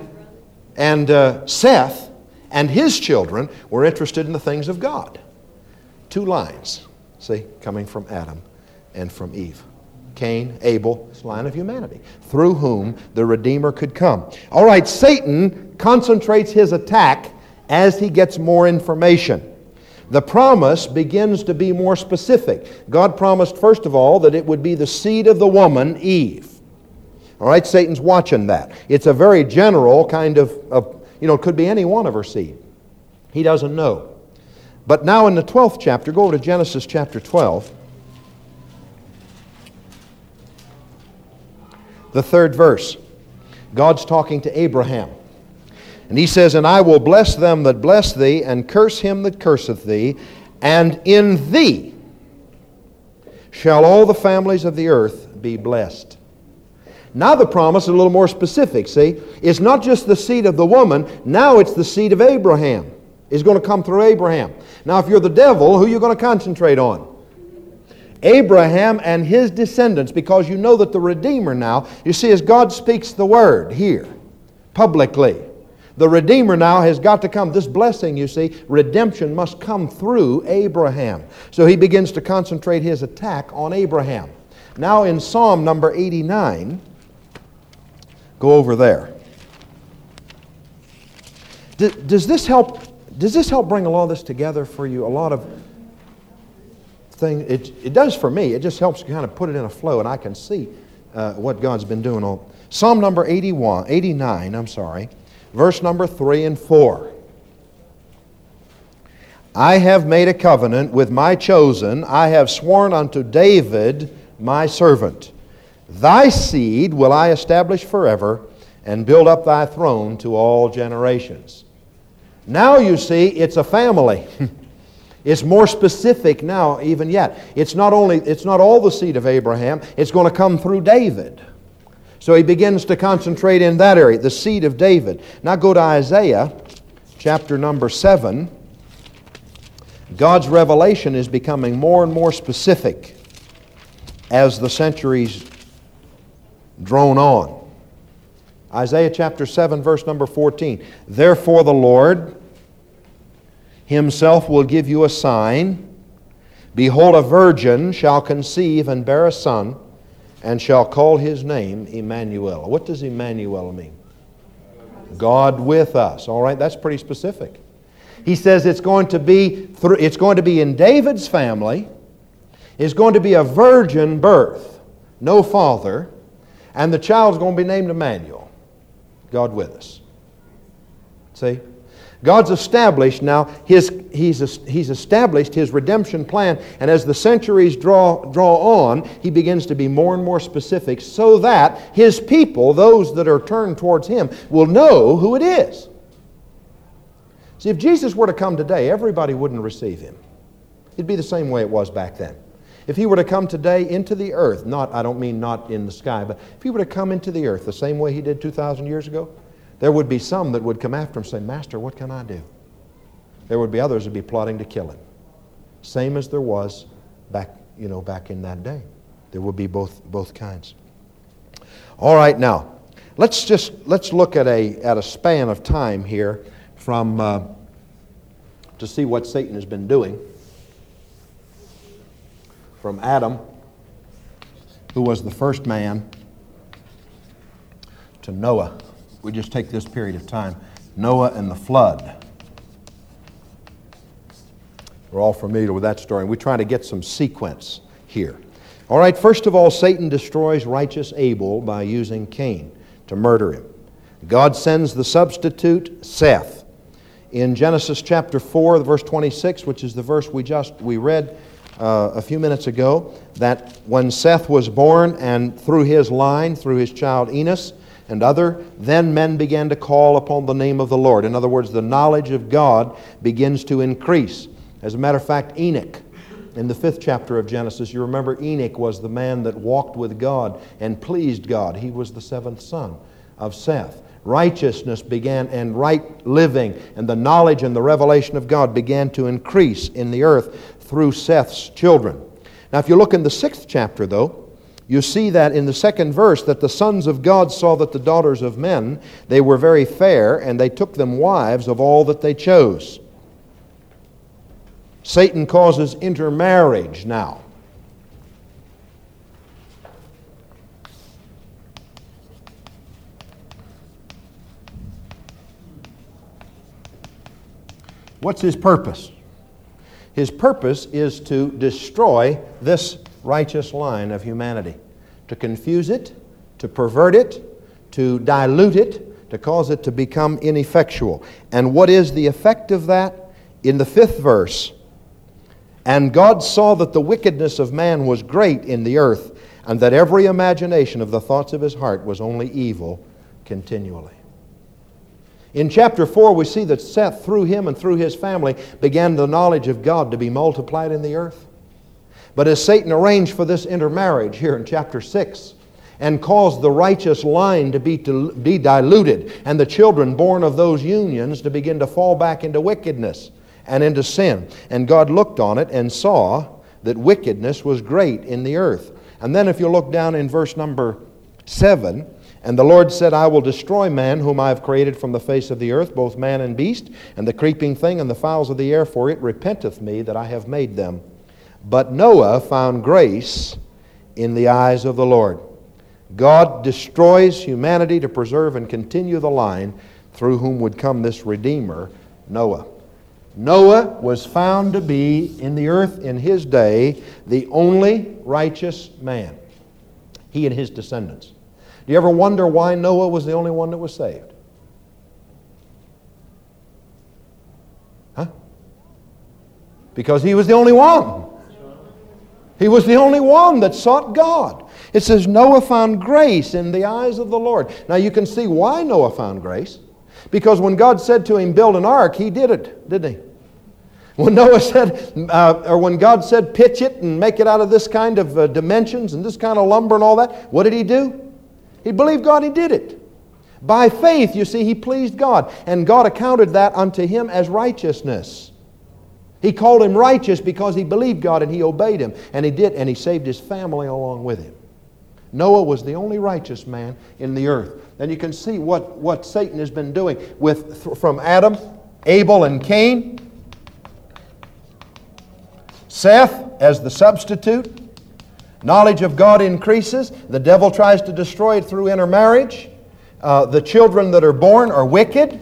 Seth and his children were interested in the things of God. Two lines, see, coming from Adam and from Eve. Cain, Abel, this line of humanity, through whom the Redeemer could come. All right, Satan concentrates his attack as he gets more information. The promise begins to be more specific. God promised, first of all, that it would be the seed of the woman, Eve. All right, Satan's watching that. It's a very general kind of it could be any one of her seed. He doesn't know. But now in the 12th chapter, go over to Genesis chapter 12. The 3rd verse. God's talking to Abraham. And he says, "And I will bless them that bless thee, and curse him that curseth thee, and in thee shall all the families of the earth be blessed." Now the promise is a little more specific, see? It's not just the seed of the woman, now it's the seed of Abraham. It's going to come through Abraham. Now if you're the devil, who are you going to concentrate on? Abraham and his descendants, because you know that the Redeemer now, you see, as God speaks the word here, publicly, the Redeemer now has got to come. This blessing, you see, redemption must come through Abraham. So he begins to concentrate his attack on Abraham. Now in Psalm number 89, go over there. Does this help bring a lot of this together for you? A lot of thing. It does for me. It just helps kind of put it in a flow, and I can see what God's been doing. Psalm number 89, verse number 3 and 4. "I have made a covenant with my chosen. I have sworn unto David my servant. Thy seed will I establish forever, and build up thy throne to all generations." Now you see, it's a family. It's more specific now even yet. It's not all the seed of Abraham. It's going to come through David. So he begins to concentrate in that area, the seed of David. Now go to Isaiah chapter number 7. God's revelation is becoming more and more specific as the centuries drone on. Isaiah chapter 7, verse number 14. "Therefore the Lord Himself will give you a sign. Behold, a virgin shall conceive and bear a son, and shall call his name Emmanuel." What does Emmanuel mean? God with us. All right, that's pretty specific. He says it's going to be in David's family, is going to be a virgin birth, no father, and the child's going to be named Emmanuel, God with us. See? God's established now, He's established His redemption plan, and as the centuries draw on, He begins to be more and more specific so that His people, those that are turned towards Him, will know who it is. See, if Jesus were to come today, everybody wouldn't receive Him. It'd be the same way it was back then. If He were to come today into the earth, I don't mean not in the sky, but if He were to come into the earth the same way He did 2,000 years ago, there would be some that would come after Him and say, Master, what can I do? There would be others that would be plotting to kill Him. Same as there was back in that day. There would be both kinds. All right, now, let's look at a span of time here to see what Satan has been doing. From Adam, who was the first man, to Noah. We just take this period of time. Noah and the flood. We're all familiar with that story. We try to get some sequence here. All right, first of all, Satan destroys righteous Abel by using Cain to murder him. God sends the substitute, Seth. In Genesis chapter 4, verse 26, which is the verse we read a few minutes ago, that when Seth was born and through his line, through his child Enos, and then men began to call upon the name of the Lord. In other words, the knowledge of God begins to increase. As a matter of fact, Enoch, in the 5th chapter of Genesis, you remember Enoch was the man that walked with God and pleased God. He was the 7th son of Seth. Righteousness began, and right living, and the knowledge and the revelation of God began to increase in the earth through Seth's children. Now, if you look in the 6th chapter, though, you see that in the 2nd verse that the sons of God saw that the daughters of men, they were very fair, and they took them wives of all that they chose. Satan causes intermarriage now. What's his purpose? His purpose is to destroy this righteous line of humanity, to confuse it, to pervert it, to dilute it, to cause it to become ineffectual. And what is the effect of that? In the 5th verse, and God saw that the wickedness of man was great in the earth, and that every imagination of the thoughts of his heart was only evil continually. In chapter 4, we see that Seth, through him and through his family, began the knowledge of God to be multiplied in the earth. But as Satan arranged for this intermarriage here in chapter 6 and caused the righteous line to be diluted and the children born of those unions to begin to fall back into wickedness and into sin, and God looked on it and saw that wickedness was great in the earth. And then if you look down in verse number 7, and the Lord said, I will destroy man whom I have created from the face of the earth, both man and beast, and the creeping thing and the fowls of the air, for it repenteth me that I have made them. But Noah found grace in the eyes of the Lord. God destroys humanity to preserve and continue the line through whom would come this Redeemer, Noah. Noah was found to be in the earth in his day the only righteous man, he and his descendants. Do you ever wonder why Noah was the only one that was saved? Huh? Because he was the only one. He was the only one that sought God. It says Noah found grace in the eyes of the Lord. Now you can see why Noah found grace. Because when God said to him, build an ark, he did it, didn't he? When Noah said, or when God said, pitch it and make it out of this kind of dimensions and this kind of lumber and all that, what did he do? He believed God, he did it. By faith, you see, he pleased God. And God accounted that unto him as righteousness. He called him righteous because he believed God and he obeyed him. And he did, and he saved his family along with him. Noah was the only righteous man in the earth. And you can see what Satan has been doing from Adam, Abel, and Cain. Seth as the substitute. Knowledge of God increases. The devil tries to destroy it through intermarriage. The children that are born are wicked.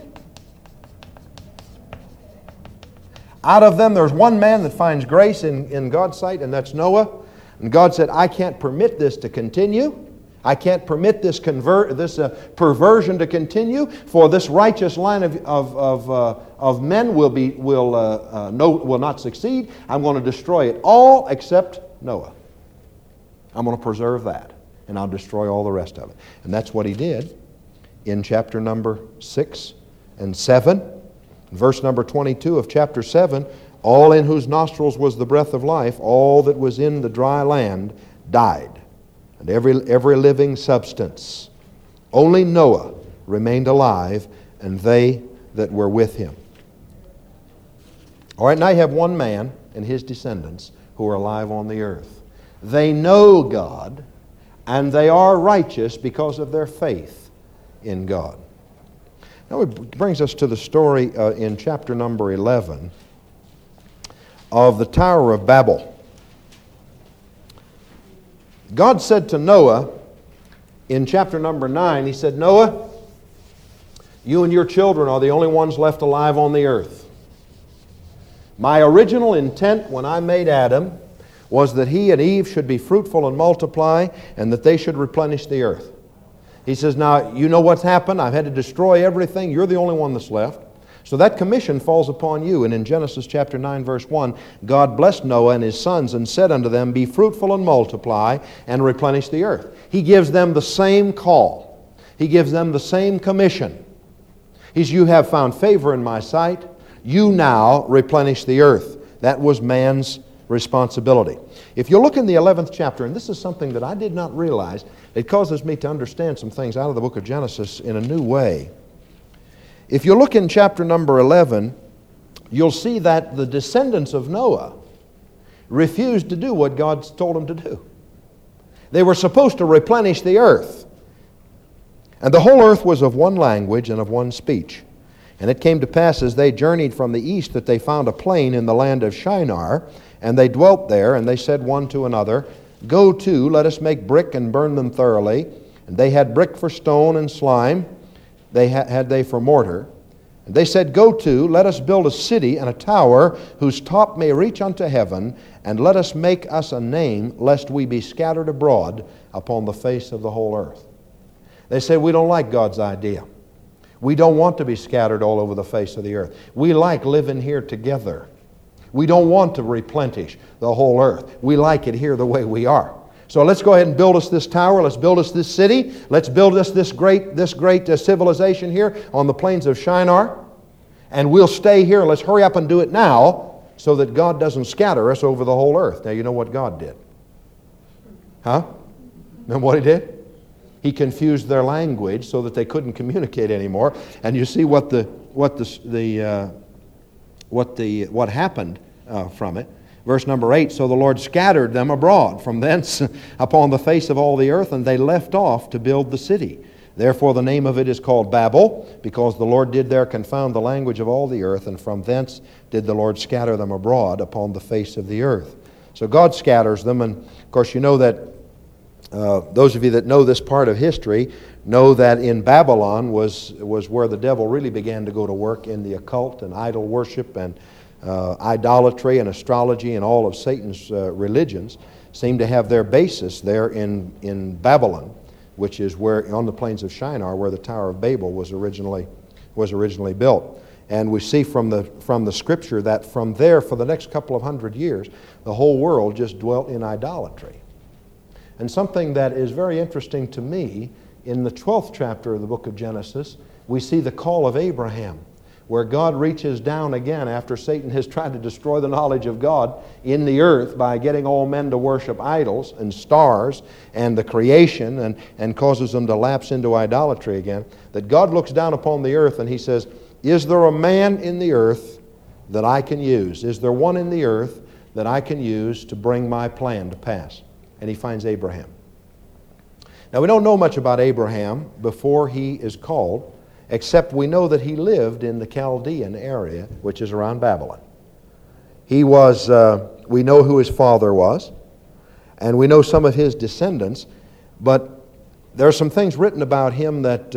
Out of them, there's one man that finds grace in God's sight, and that's Noah. And God said, I can't permit this to continue. I can't permit this perversion to continue, for this righteous line of men will not succeed. I'm going to destroy it all except Noah. I'm going to preserve that, and I'll destroy all the rest of it. And that's what he did in chapter number 6 and 7. Verse number 22 of chapter 7, all in whose nostrils was the breath of life, all that was in the dry land died, and every living substance. Only Noah remained alive, and they that were with him. All right, now you have one man and his descendants who are alive on the earth. They know God, and they are righteous because of their faith in God. Now it brings us to the story in chapter number 11 of the Tower of Babel. God said to Noah in chapter number 9, He said, Noah, you and your children are the only ones left alive on the earth. My original intent when I made Adam was that he and Eve should be fruitful and multiply, and that they should replenish the earth. He says, now, you know what's happened. I've had to destroy everything. You're the only one that's left. So that commission falls upon you. And in Genesis chapter 9, verse 1, God blessed Noah and his sons and said unto them, be fruitful and multiply and replenish the earth. He gives them the same call. He gives them the same commission. You have found favor in my sight. You now replenish the earth. That was man's responsibility. If you look in the 11th chapter, and this is something that I did not realize, it causes me to understand some things out of the book of Genesis in a new way. If you look in chapter number 11, you'll see that the descendants of Noah refused to do what God told them to do. They were supposed to replenish the earth. And the whole earth was of one language and of one speech. And it came to pass as they journeyed from the east that they found a plain in the land of Shinar, and they dwelt there, and they said one to another, go to, let us make brick and burn them thoroughly. And they had brick for stone and slime, had they for mortar. And they said, go to, let us build a city and a tower whose top may reach unto heaven, and let us make us a name, lest we be scattered abroad upon the face of the whole earth. They said, we don't like God's idea. We don't want to be scattered all over the face of the earth. We like living here together. We don't want to replenish the whole earth. We like it here the way we are. So let's go ahead and build us this tower. Let's build us this city. Let's build us this great civilization here on the plains of Shinar. And we'll stay here. Let's hurry up and do it now so that God doesn't scatter us over the whole earth. Now you know what God did. Huh? Know what He did? He confused their language so that they couldn't communicate anymore. And you see what happened from it. Verse number 8, so the Lord scattered them abroad from thence upon the face of all the earth, and they left off to build the city. Therefore the name of it is called Babel, because the Lord did there confound the language of all the earth, and from thence did the Lord scatter them abroad upon the face of the earth. So God scatters them, and of course you know that those of you that know this part of history know that in Babylon was where the devil really began to go to work in the occult and idol worship and idolatry and astrology, and all of Satan's religions seem to have their basis there in Babylon, which is where on the plains of Shinar, where the Tower of Babel was originally built. And we see from the Scripture that from there, for the next couple of hundred years, the whole world just dwelt in idolatry. And something that is very interesting to me, in the 12th chapter of the book of Genesis, we see the call of Abraham, where God reaches down again after Satan has tried to destroy the knowledge of God in the earth by getting all men to worship idols and stars and the creation and causes them to lapse into idolatry again, that God looks down upon the earth and He says, is there a man in the earth that I can use? Is there one in the earth that I can use to bring my plan to pass? And He finds Abraham. Now we don't know much about Abraham before he is called, except we know that he lived in the Chaldean area, which is around Babylon. He was, we know who his father was, and we know some of his descendants, but there are some things written about him that,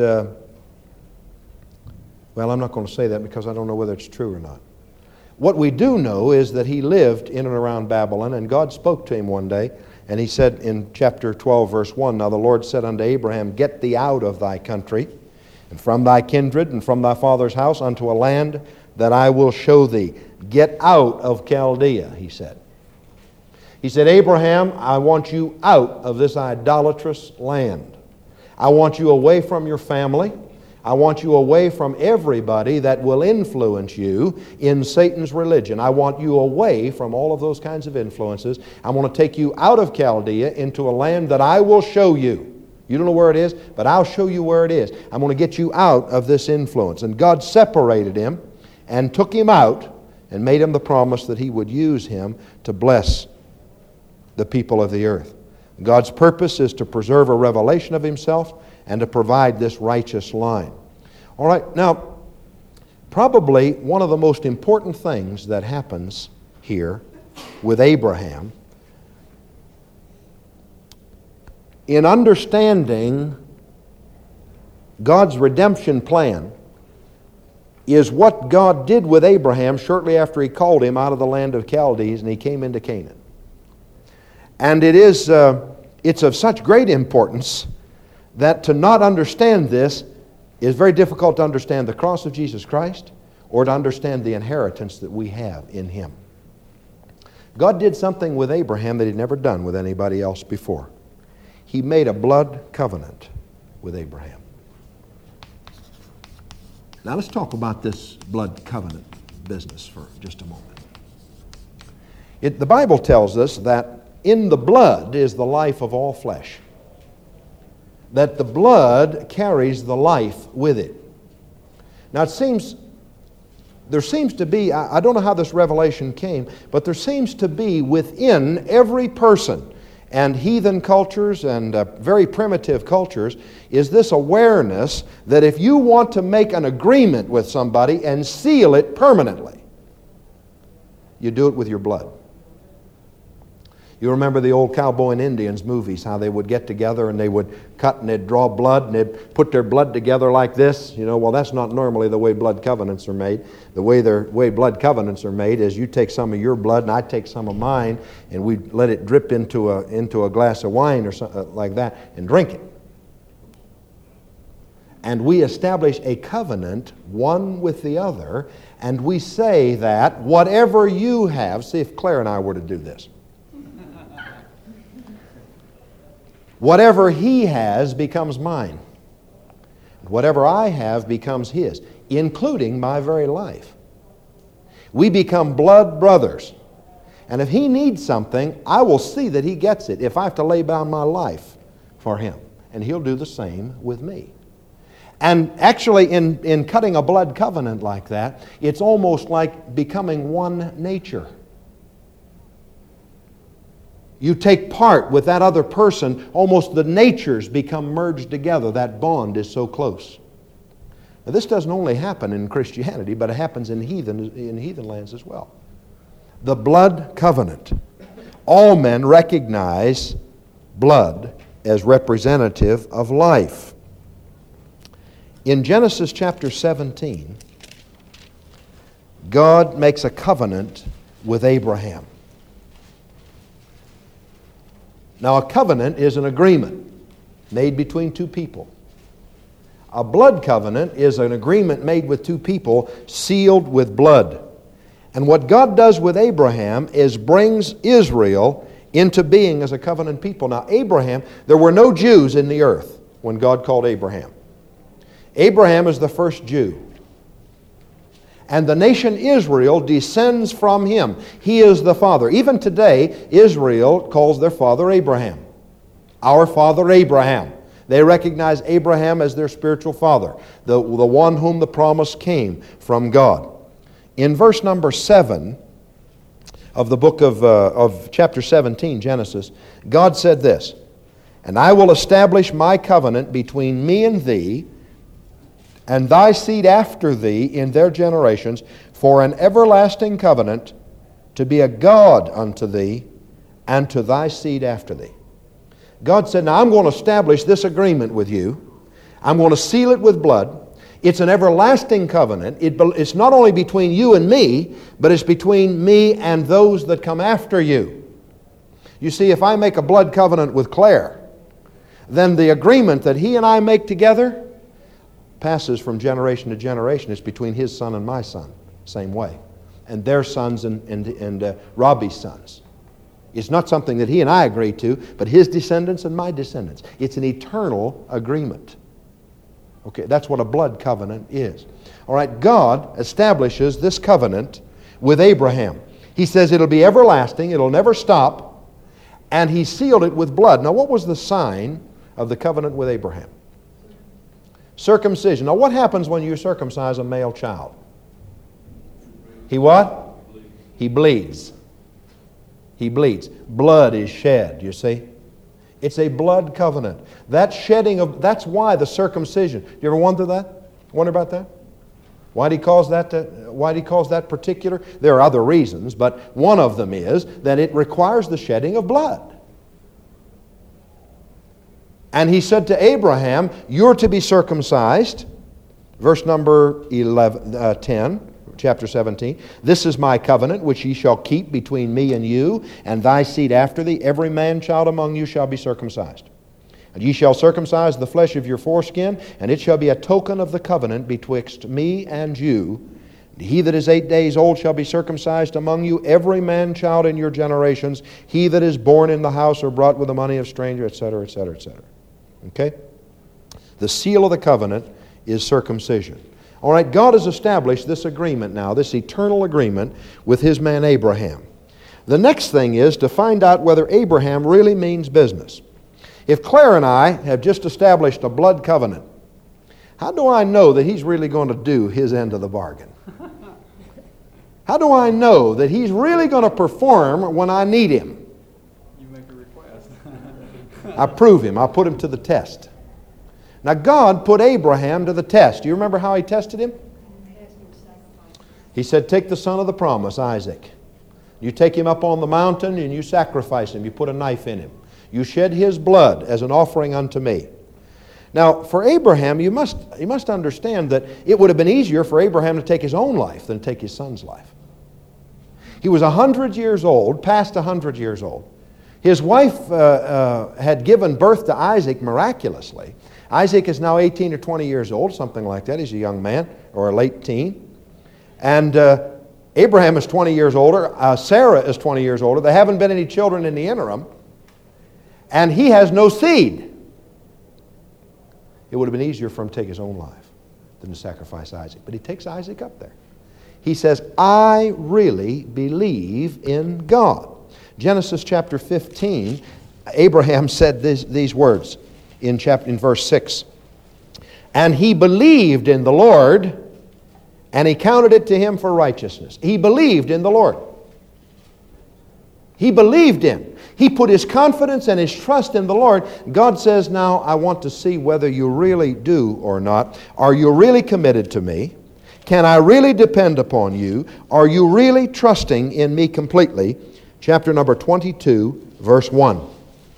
well, I'm not going to say that because I don't know whether it's true or not. What we do know is that he lived in and around Babylon, and God spoke to him one day And he said in chapter 12, verse 1, Now the Lord said unto Abraham, Get thee out of thy country, and from thy kindred, and from thy father's house, unto a land that I will show thee. Get out of Chaldea, he said. He said, Abraham, I want you out of this idolatrous land. I want you away from your family. I want you away from everybody that will influence you in Satan's religion. I want you away from all of those kinds of influences. I want to take you out of Chaldea into a land that I will show you. You don't know where it is, but I'll show you where it is. I'm going to get you out of this influence. And God separated him and took him out and made him the promise that he would use him to bless the people of the earth. God's purpose is to preserve a revelation of himself and to provide this righteous line. All right, now, probably one of the most important things that happens here with Abraham in understanding God's redemption plan is what God did with Abraham shortly after he called him out of the land of Chaldees and he came into Canaan. And it's of such great importance that to not understand this is very difficult to understand the cross of Jesus Christ or to understand the inheritance that we have in him. God did something with Abraham that he'd never done with anybody else before. He made a blood covenant with Abraham. Now let's talk about this blood covenant business for just a moment. The Bible tells us that in the blood is the life of all flesh. That the blood carries the life with it. Now there seems to be, I don't know how this revelation came, but there seems to be within every person, and heathen cultures and very primitive cultures, is this awareness that if you want to make an agreement with somebody and seal it permanently, you do it with your blood. You remember the old cowboy and Indians movies, how they would get together and they would cut and they'd draw blood and they'd put their blood together like this. Well, that's not normally the way blood covenants are made. The way blood covenants are made is you take some of your blood and I take some of mine and we let it drip into a glass of wine or something like that and drink it. And we establish a covenant one with the other, and we say that whatever you have, see if Claire and I were to do this. Whatever he has becomes mine. Whatever I have becomes his, including my very life. We become blood brothers. And if he needs something, I will see that he gets it if I have to lay down my life for him. And he'll do the same with me. And actually, in cutting a blood covenant like that, it's almost like becoming one nature. You take part with that other person, almost the natures become merged together. That bond is so close. Now, this doesn't only happen in Christianity, but it happens in heathen lands as well. The blood covenant. All men recognize blood as representative of life. In Genesis chapter 17, God makes a covenant with Abraham. Now, a covenant is an agreement made between two people. A blood covenant is an agreement made with two people sealed with blood. And what God does with Abraham is brings Israel into being as a covenant people. Now, Abraham, there were no Jews in the earth when God called Abraham. Abraham is the first Jew. And the nation Israel descends from him. He is the father. Even today, Israel calls their father Abraham. Our father Abraham. They recognize Abraham as their spiritual father, the one whom the promise came from God. In verse number 7 of the book of chapter 17, Genesis, God said this, "And I will establish my covenant between me and thee, and thy seed after thee in their generations, for an everlasting covenant, to be a God unto thee, and to thy seed after thee." God said, now I'm going to establish this agreement with you. I'm going to seal it with blood. It's an everlasting covenant. It's not only between you and me, but it's between me and those that come after you. You see, if I make a blood covenant with Claire, then the agreement that he and I make together passes from generation to generation. It's between his son and my son, same way. And their sons and Robbie's sons. It's not something that he and I agree to, but his descendants and my descendants. It's an eternal agreement. Okay, that's what a blood covenant is. All right, God establishes this covenant with Abraham. He says it'll be everlasting, it'll never stop, and he sealed it with blood. Now, what was the sign of the covenant with Abraham? Circumcision. Now, what happens when you circumcise a male child? He what? He bleeds. He bleeds. Blood is shed, you see. It's a blood covenant. That shedding of, that's why the circumcision. You ever wonder about that? Why do he calls that particular? There are other reasons, but one of them is that it requires the shedding of blood. And he said to Abraham, you're to be circumcised. Verse number 10. Chapter 17, this is my covenant which ye shall keep between me and you, and thy seed after thee. Every man child among you shall be circumcised. And ye shall circumcise the flesh of your foreskin, and it shall be a token of the covenant betwixt me and you. He that is 8 days old shall be circumcised among you, every man child in your generations, he that is born in the house or brought with the money of stranger, etc., etc., etc. Okay? The seal of the covenant is circumcision. All right, God has established this agreement now, this eternal agreement with his man Abraham. The next thing is to find out whether Abraham really means business. If Claire and I have just established a blood covenant, how do I know that he's really going to do his end of the bargain? How do I know that he's really going to perform when I need him? You make a request. I prove him. I put him to the test. Now, God put Abraham to the test. Do you remember how he tested him? He said, take the son of the promise, Isaac. You take him up on the mountain and you sacrifice him. You put a knife in him. You shed his blood as an offering unto me. Now, for Abraham, you must understand that it would have been easier for Abraham to take his own life than take his son's life. He was 100 years old, past 100 years old. His wife had given birth to Isaac miraculously. Isaac is now 18 or 20 years old, something like that. He's a young man, or a late teen. And Abraham is 20 years older. Sarah is 20 years older. There haven't been any children in the interim. And he has no seed. It would have been easier for him to take his own life than to sacrifice Isaac. But he takes Isaac up there. He says, I really believe in God. Genesis chapter 15, Abraham said these words. In verse 6. And he believed in the Lord, and he counted it to him for righteousness. He believed in the Lord. He believed in. He put his confidence and his trust in the Lord. God says, now I want to see whether you really do or not. Are you really committed to me? Can I really depend upon you? Are you really trusting in me completely? Chapter number 22, verse 1.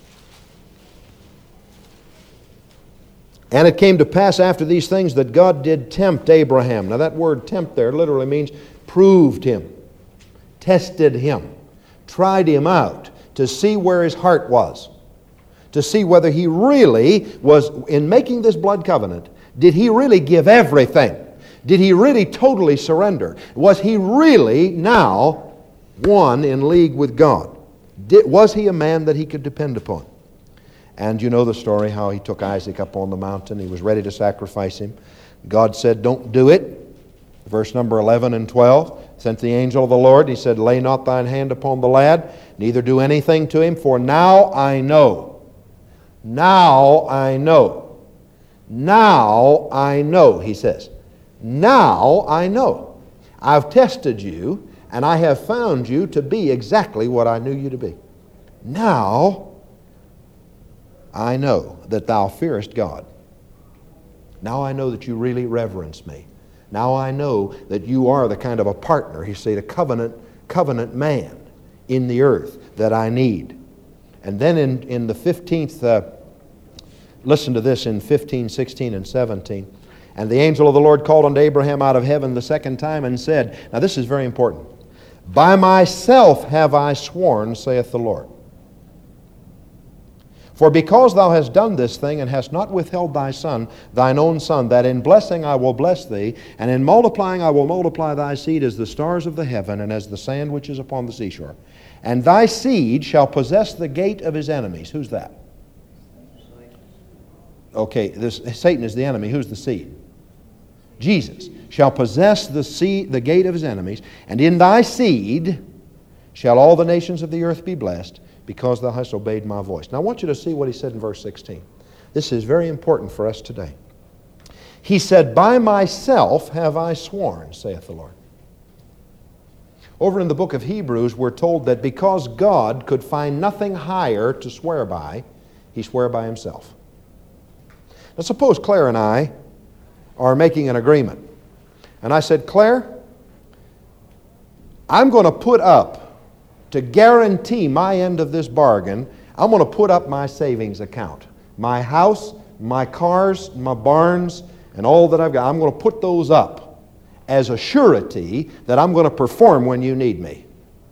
And it came to pass after these things that God did tempt Abraham. Now that word tempt there literally means proved him, tested him, tried him out to see where his heart was, to see whether he really was, in making this blood covenant, did he really give everything? Did he really totally surrender? Was he really now one in league with God? Was he a man that he could depend upon? And you know the story, how he took Isaac up on the mountain. He was ready to sacrifice him. God said, don't do it. Verse number 11 and 12. Sent the angel of the Lord. He said, lay not thine hand upon the lad, neither do anything to him, for now I know. Now I know. Now I know, he says. Now I know. I've tested you, and I have found you to be exactly what I knew you to be. Now I know that thou fearest God. Now I know that you really reverence me. Now I know that you are the kind of a partner, he said, a covenant man in the earth that I need. And then in the 15th, listen to this in 15, 16, and 17. And the angel of the Lord called unto Abraham out of heaven the second time and said, now this is very important, by myself have I sworn, saith the Lord. For because thou hast done this thing, and hast not withheld thy son, thine own son, that in blessing I will bless thee, and in multiplying I will multiply thy seed as the stars of the heaven, and as the sand which is upon the seashore. And thy seed shall possess the gate of his enemies. Who's that? Okay, Satan is the enemy. Who's the seed? Jesus. Shall possess the gate of his enemies, and in thy seed shall all the nations of the earth be blessed, because thou hast obeyed my voice. Now I want you to see what he said in verse 16. This is very important for us today. He said, by myself have I sworn, saith the Lord. Over in the book of Hebrews, we're told that because God could find nothing higher to swear by, he swore by himself. Now suppose Claire and I are making an agreement. And I said, Claire, I'm going to put up, to guarantee my end of this bargain, I'm going to put up my savings account. My house, my cars, my barns, and all that I've got, I'm going to put those up as a surety that I'm going to perform when you need me.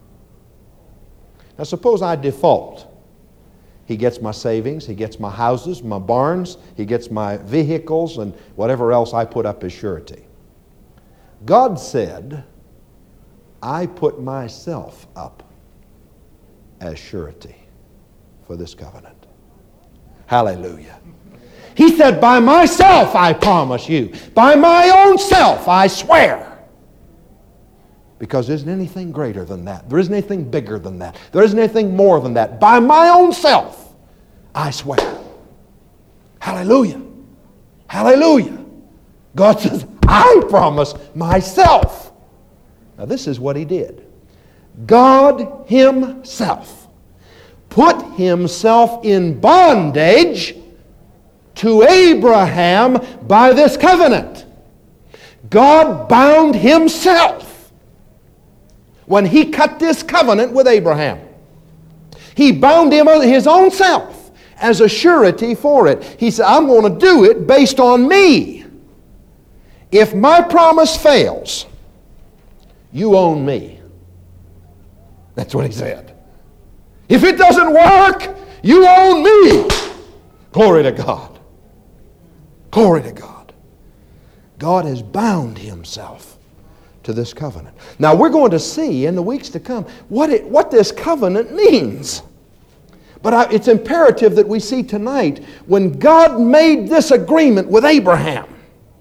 Now suppose I default. He gets my savings, he gets my houses, my barns, he gets my vehicles, and whatever else I put up as surety. God said, I put myself up as surety for this covenant. Hallelujah. He said, by myself I promise you. By my own self I swear. Because there isn't anything greater than that. There isn't anything bigger than that. There isn't anything more than that. By my own self I swear. Hallelujah. Hallelujah. God says, I promise myself. Now this is what he did. God himself put himself in bondage to Abraham by this covenant. God bound himself when he cut this covenant with Abraham. He bound him his own self as a surety for it. He said, I'm going to do it based on me. If my promise fails, you own me. That's what he said. If it doesn't work, you own me. Glory to God. Glory to God. God has bound himself to this covenant. Now we're going to see in the weeks to come what this covenant means. But it's imperative that we see tonight when God made this agreement with Abraham.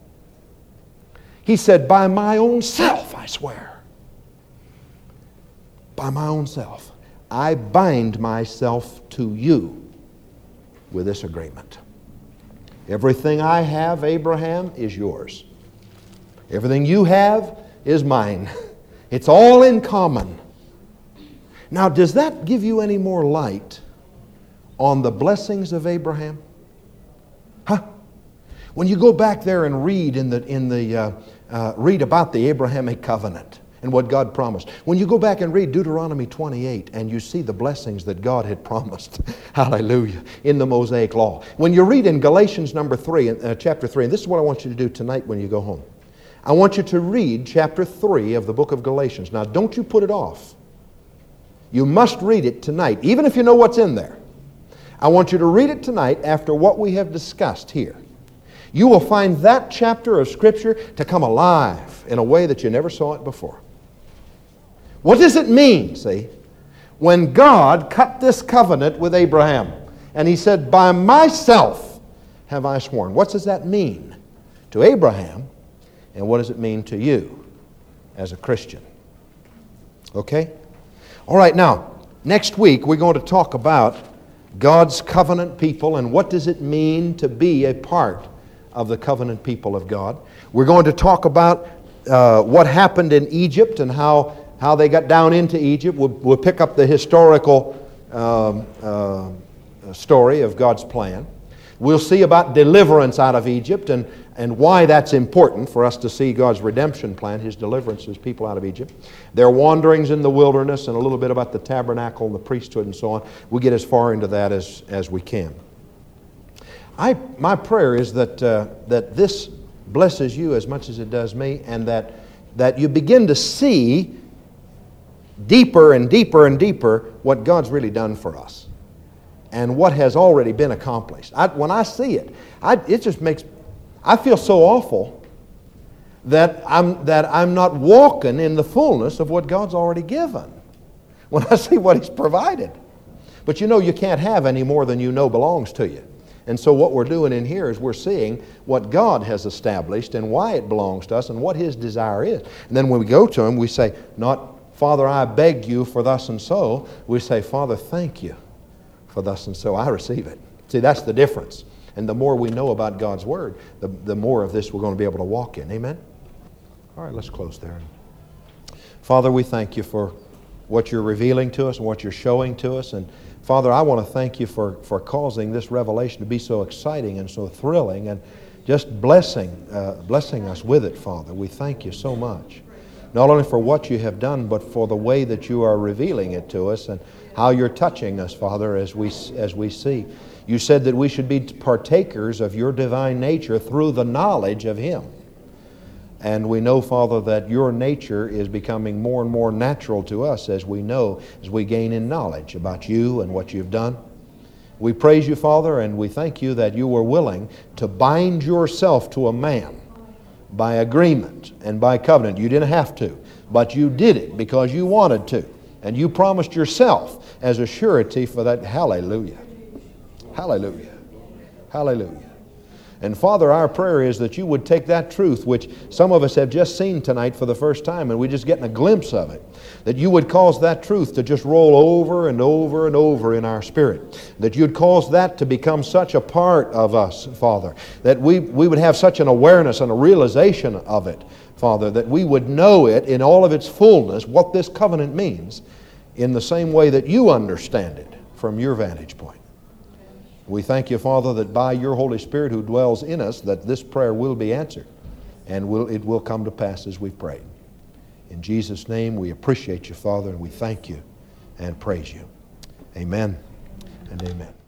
He said, by my own self I swear. By my own self, I bind myself to you with this agreement. Everything I have, Abraham, is yours. Everything you have is mine. It's all in common. Now, does that give you any more light on the blessings of Abraham? Huh? When you go back there and read read about the Abrahamic covenant and what God promised. When you go back and read Deuteronomy 28 and you see the blessings that God had promised, hallelujah, in the Mosaic Law. When you read in Galatians chapter 3, and this is what I want you to do tonight when you go home. I want you to read chapter 3 of the book of Galatians. Now, don't you put it off. You must read it tonight, even if you know what's in there. I want you to read it tonight after what we have discussed here. You will find that chapter of Scripture to come alive in a way that you never saw it before. What does it mean, see, when God cut this covenant with Abraham and he said, by myself have I sworn? What does that mean to Abraham, and what does it mean to you as a Christian? Okay? All right, now, next week we're going to talk about God's covenant people and what does it mean to be a part of the covenant people of God. We're going to talk about what happened in Egypt and how they got down into Egypt. We'll pick up the historical story of God's plan. We'll see about deliverance out of Egypt and why that's important for us to see God's redemption plan, His deliverance of His people out of Egypt. Their wanderings in the wilderness and a little bit about the tabernacle and the priesthood and so on. We'll get as far into that as we can. My prayer is that this blesses you as much as it does me, and that you begin to see deeper and deeper and deeper what God's really done for us. and what has already been accomplished. When I see it, it just makes, I feel so awful that I'm not walking in the fullness of what God's already given when I see what He's provided. But you know, you can't have any more than you know belongs to you. And so what we're doing in here is we're seeing what God has established and why it belongs to us and what His desire is. And then when we go to Him, we say, not, Father, I beg you for thus and so. We say, Father, thank you for thus and so. I receive it. See, that's the difference. And the more we know about God's Word, the more of this we're going to be able to walk in. Amen? All right, let's close there. Father, we thank you for what you're revealing to us and what you're showing to us. And Father, I want to thank you for causing this revelation to be so exciting and so thrilling and just blessing us with it, Father. We thank you so much. Not only for what you have done, but for the way that you are revealing it to us and how you're touching us, Father, as we see. You said that we should be partakers of your divine nature through the knowledge of Him. And we know, Father, that your nature is becoming more and more natural to us as we know, as we gain in knowledge about you and what you've done. We praise you, Father, and we thank you that you were willing to bind yourself to a man by agreement and by covenant. You didn't have to, but you did it because you wanted to. And you promised yourself as a surety for that. Hallelujah. Hallelujah. Hallelujah. And Father, our prayer is that you would take that truth, which some of us have just seen tonight for the first time, and we're just getting a glimpse of it, that you would cause that truth to just roll over and over and over in our spirit, that you'd cause that to become such a part of us, Father, that we would have such an awareness and a realization of it, Father, that we would know it in all of its fullness, what this covenant means, in the same way that you understand it from your vantage point. We thank you, Father, that by your Holy Spirit who dwells in us, that this prayer will be answered and it will come to pass as we've prayed. In Jesus' name, we appreciate you, Father, and we thank you and praise you. Amen and amen.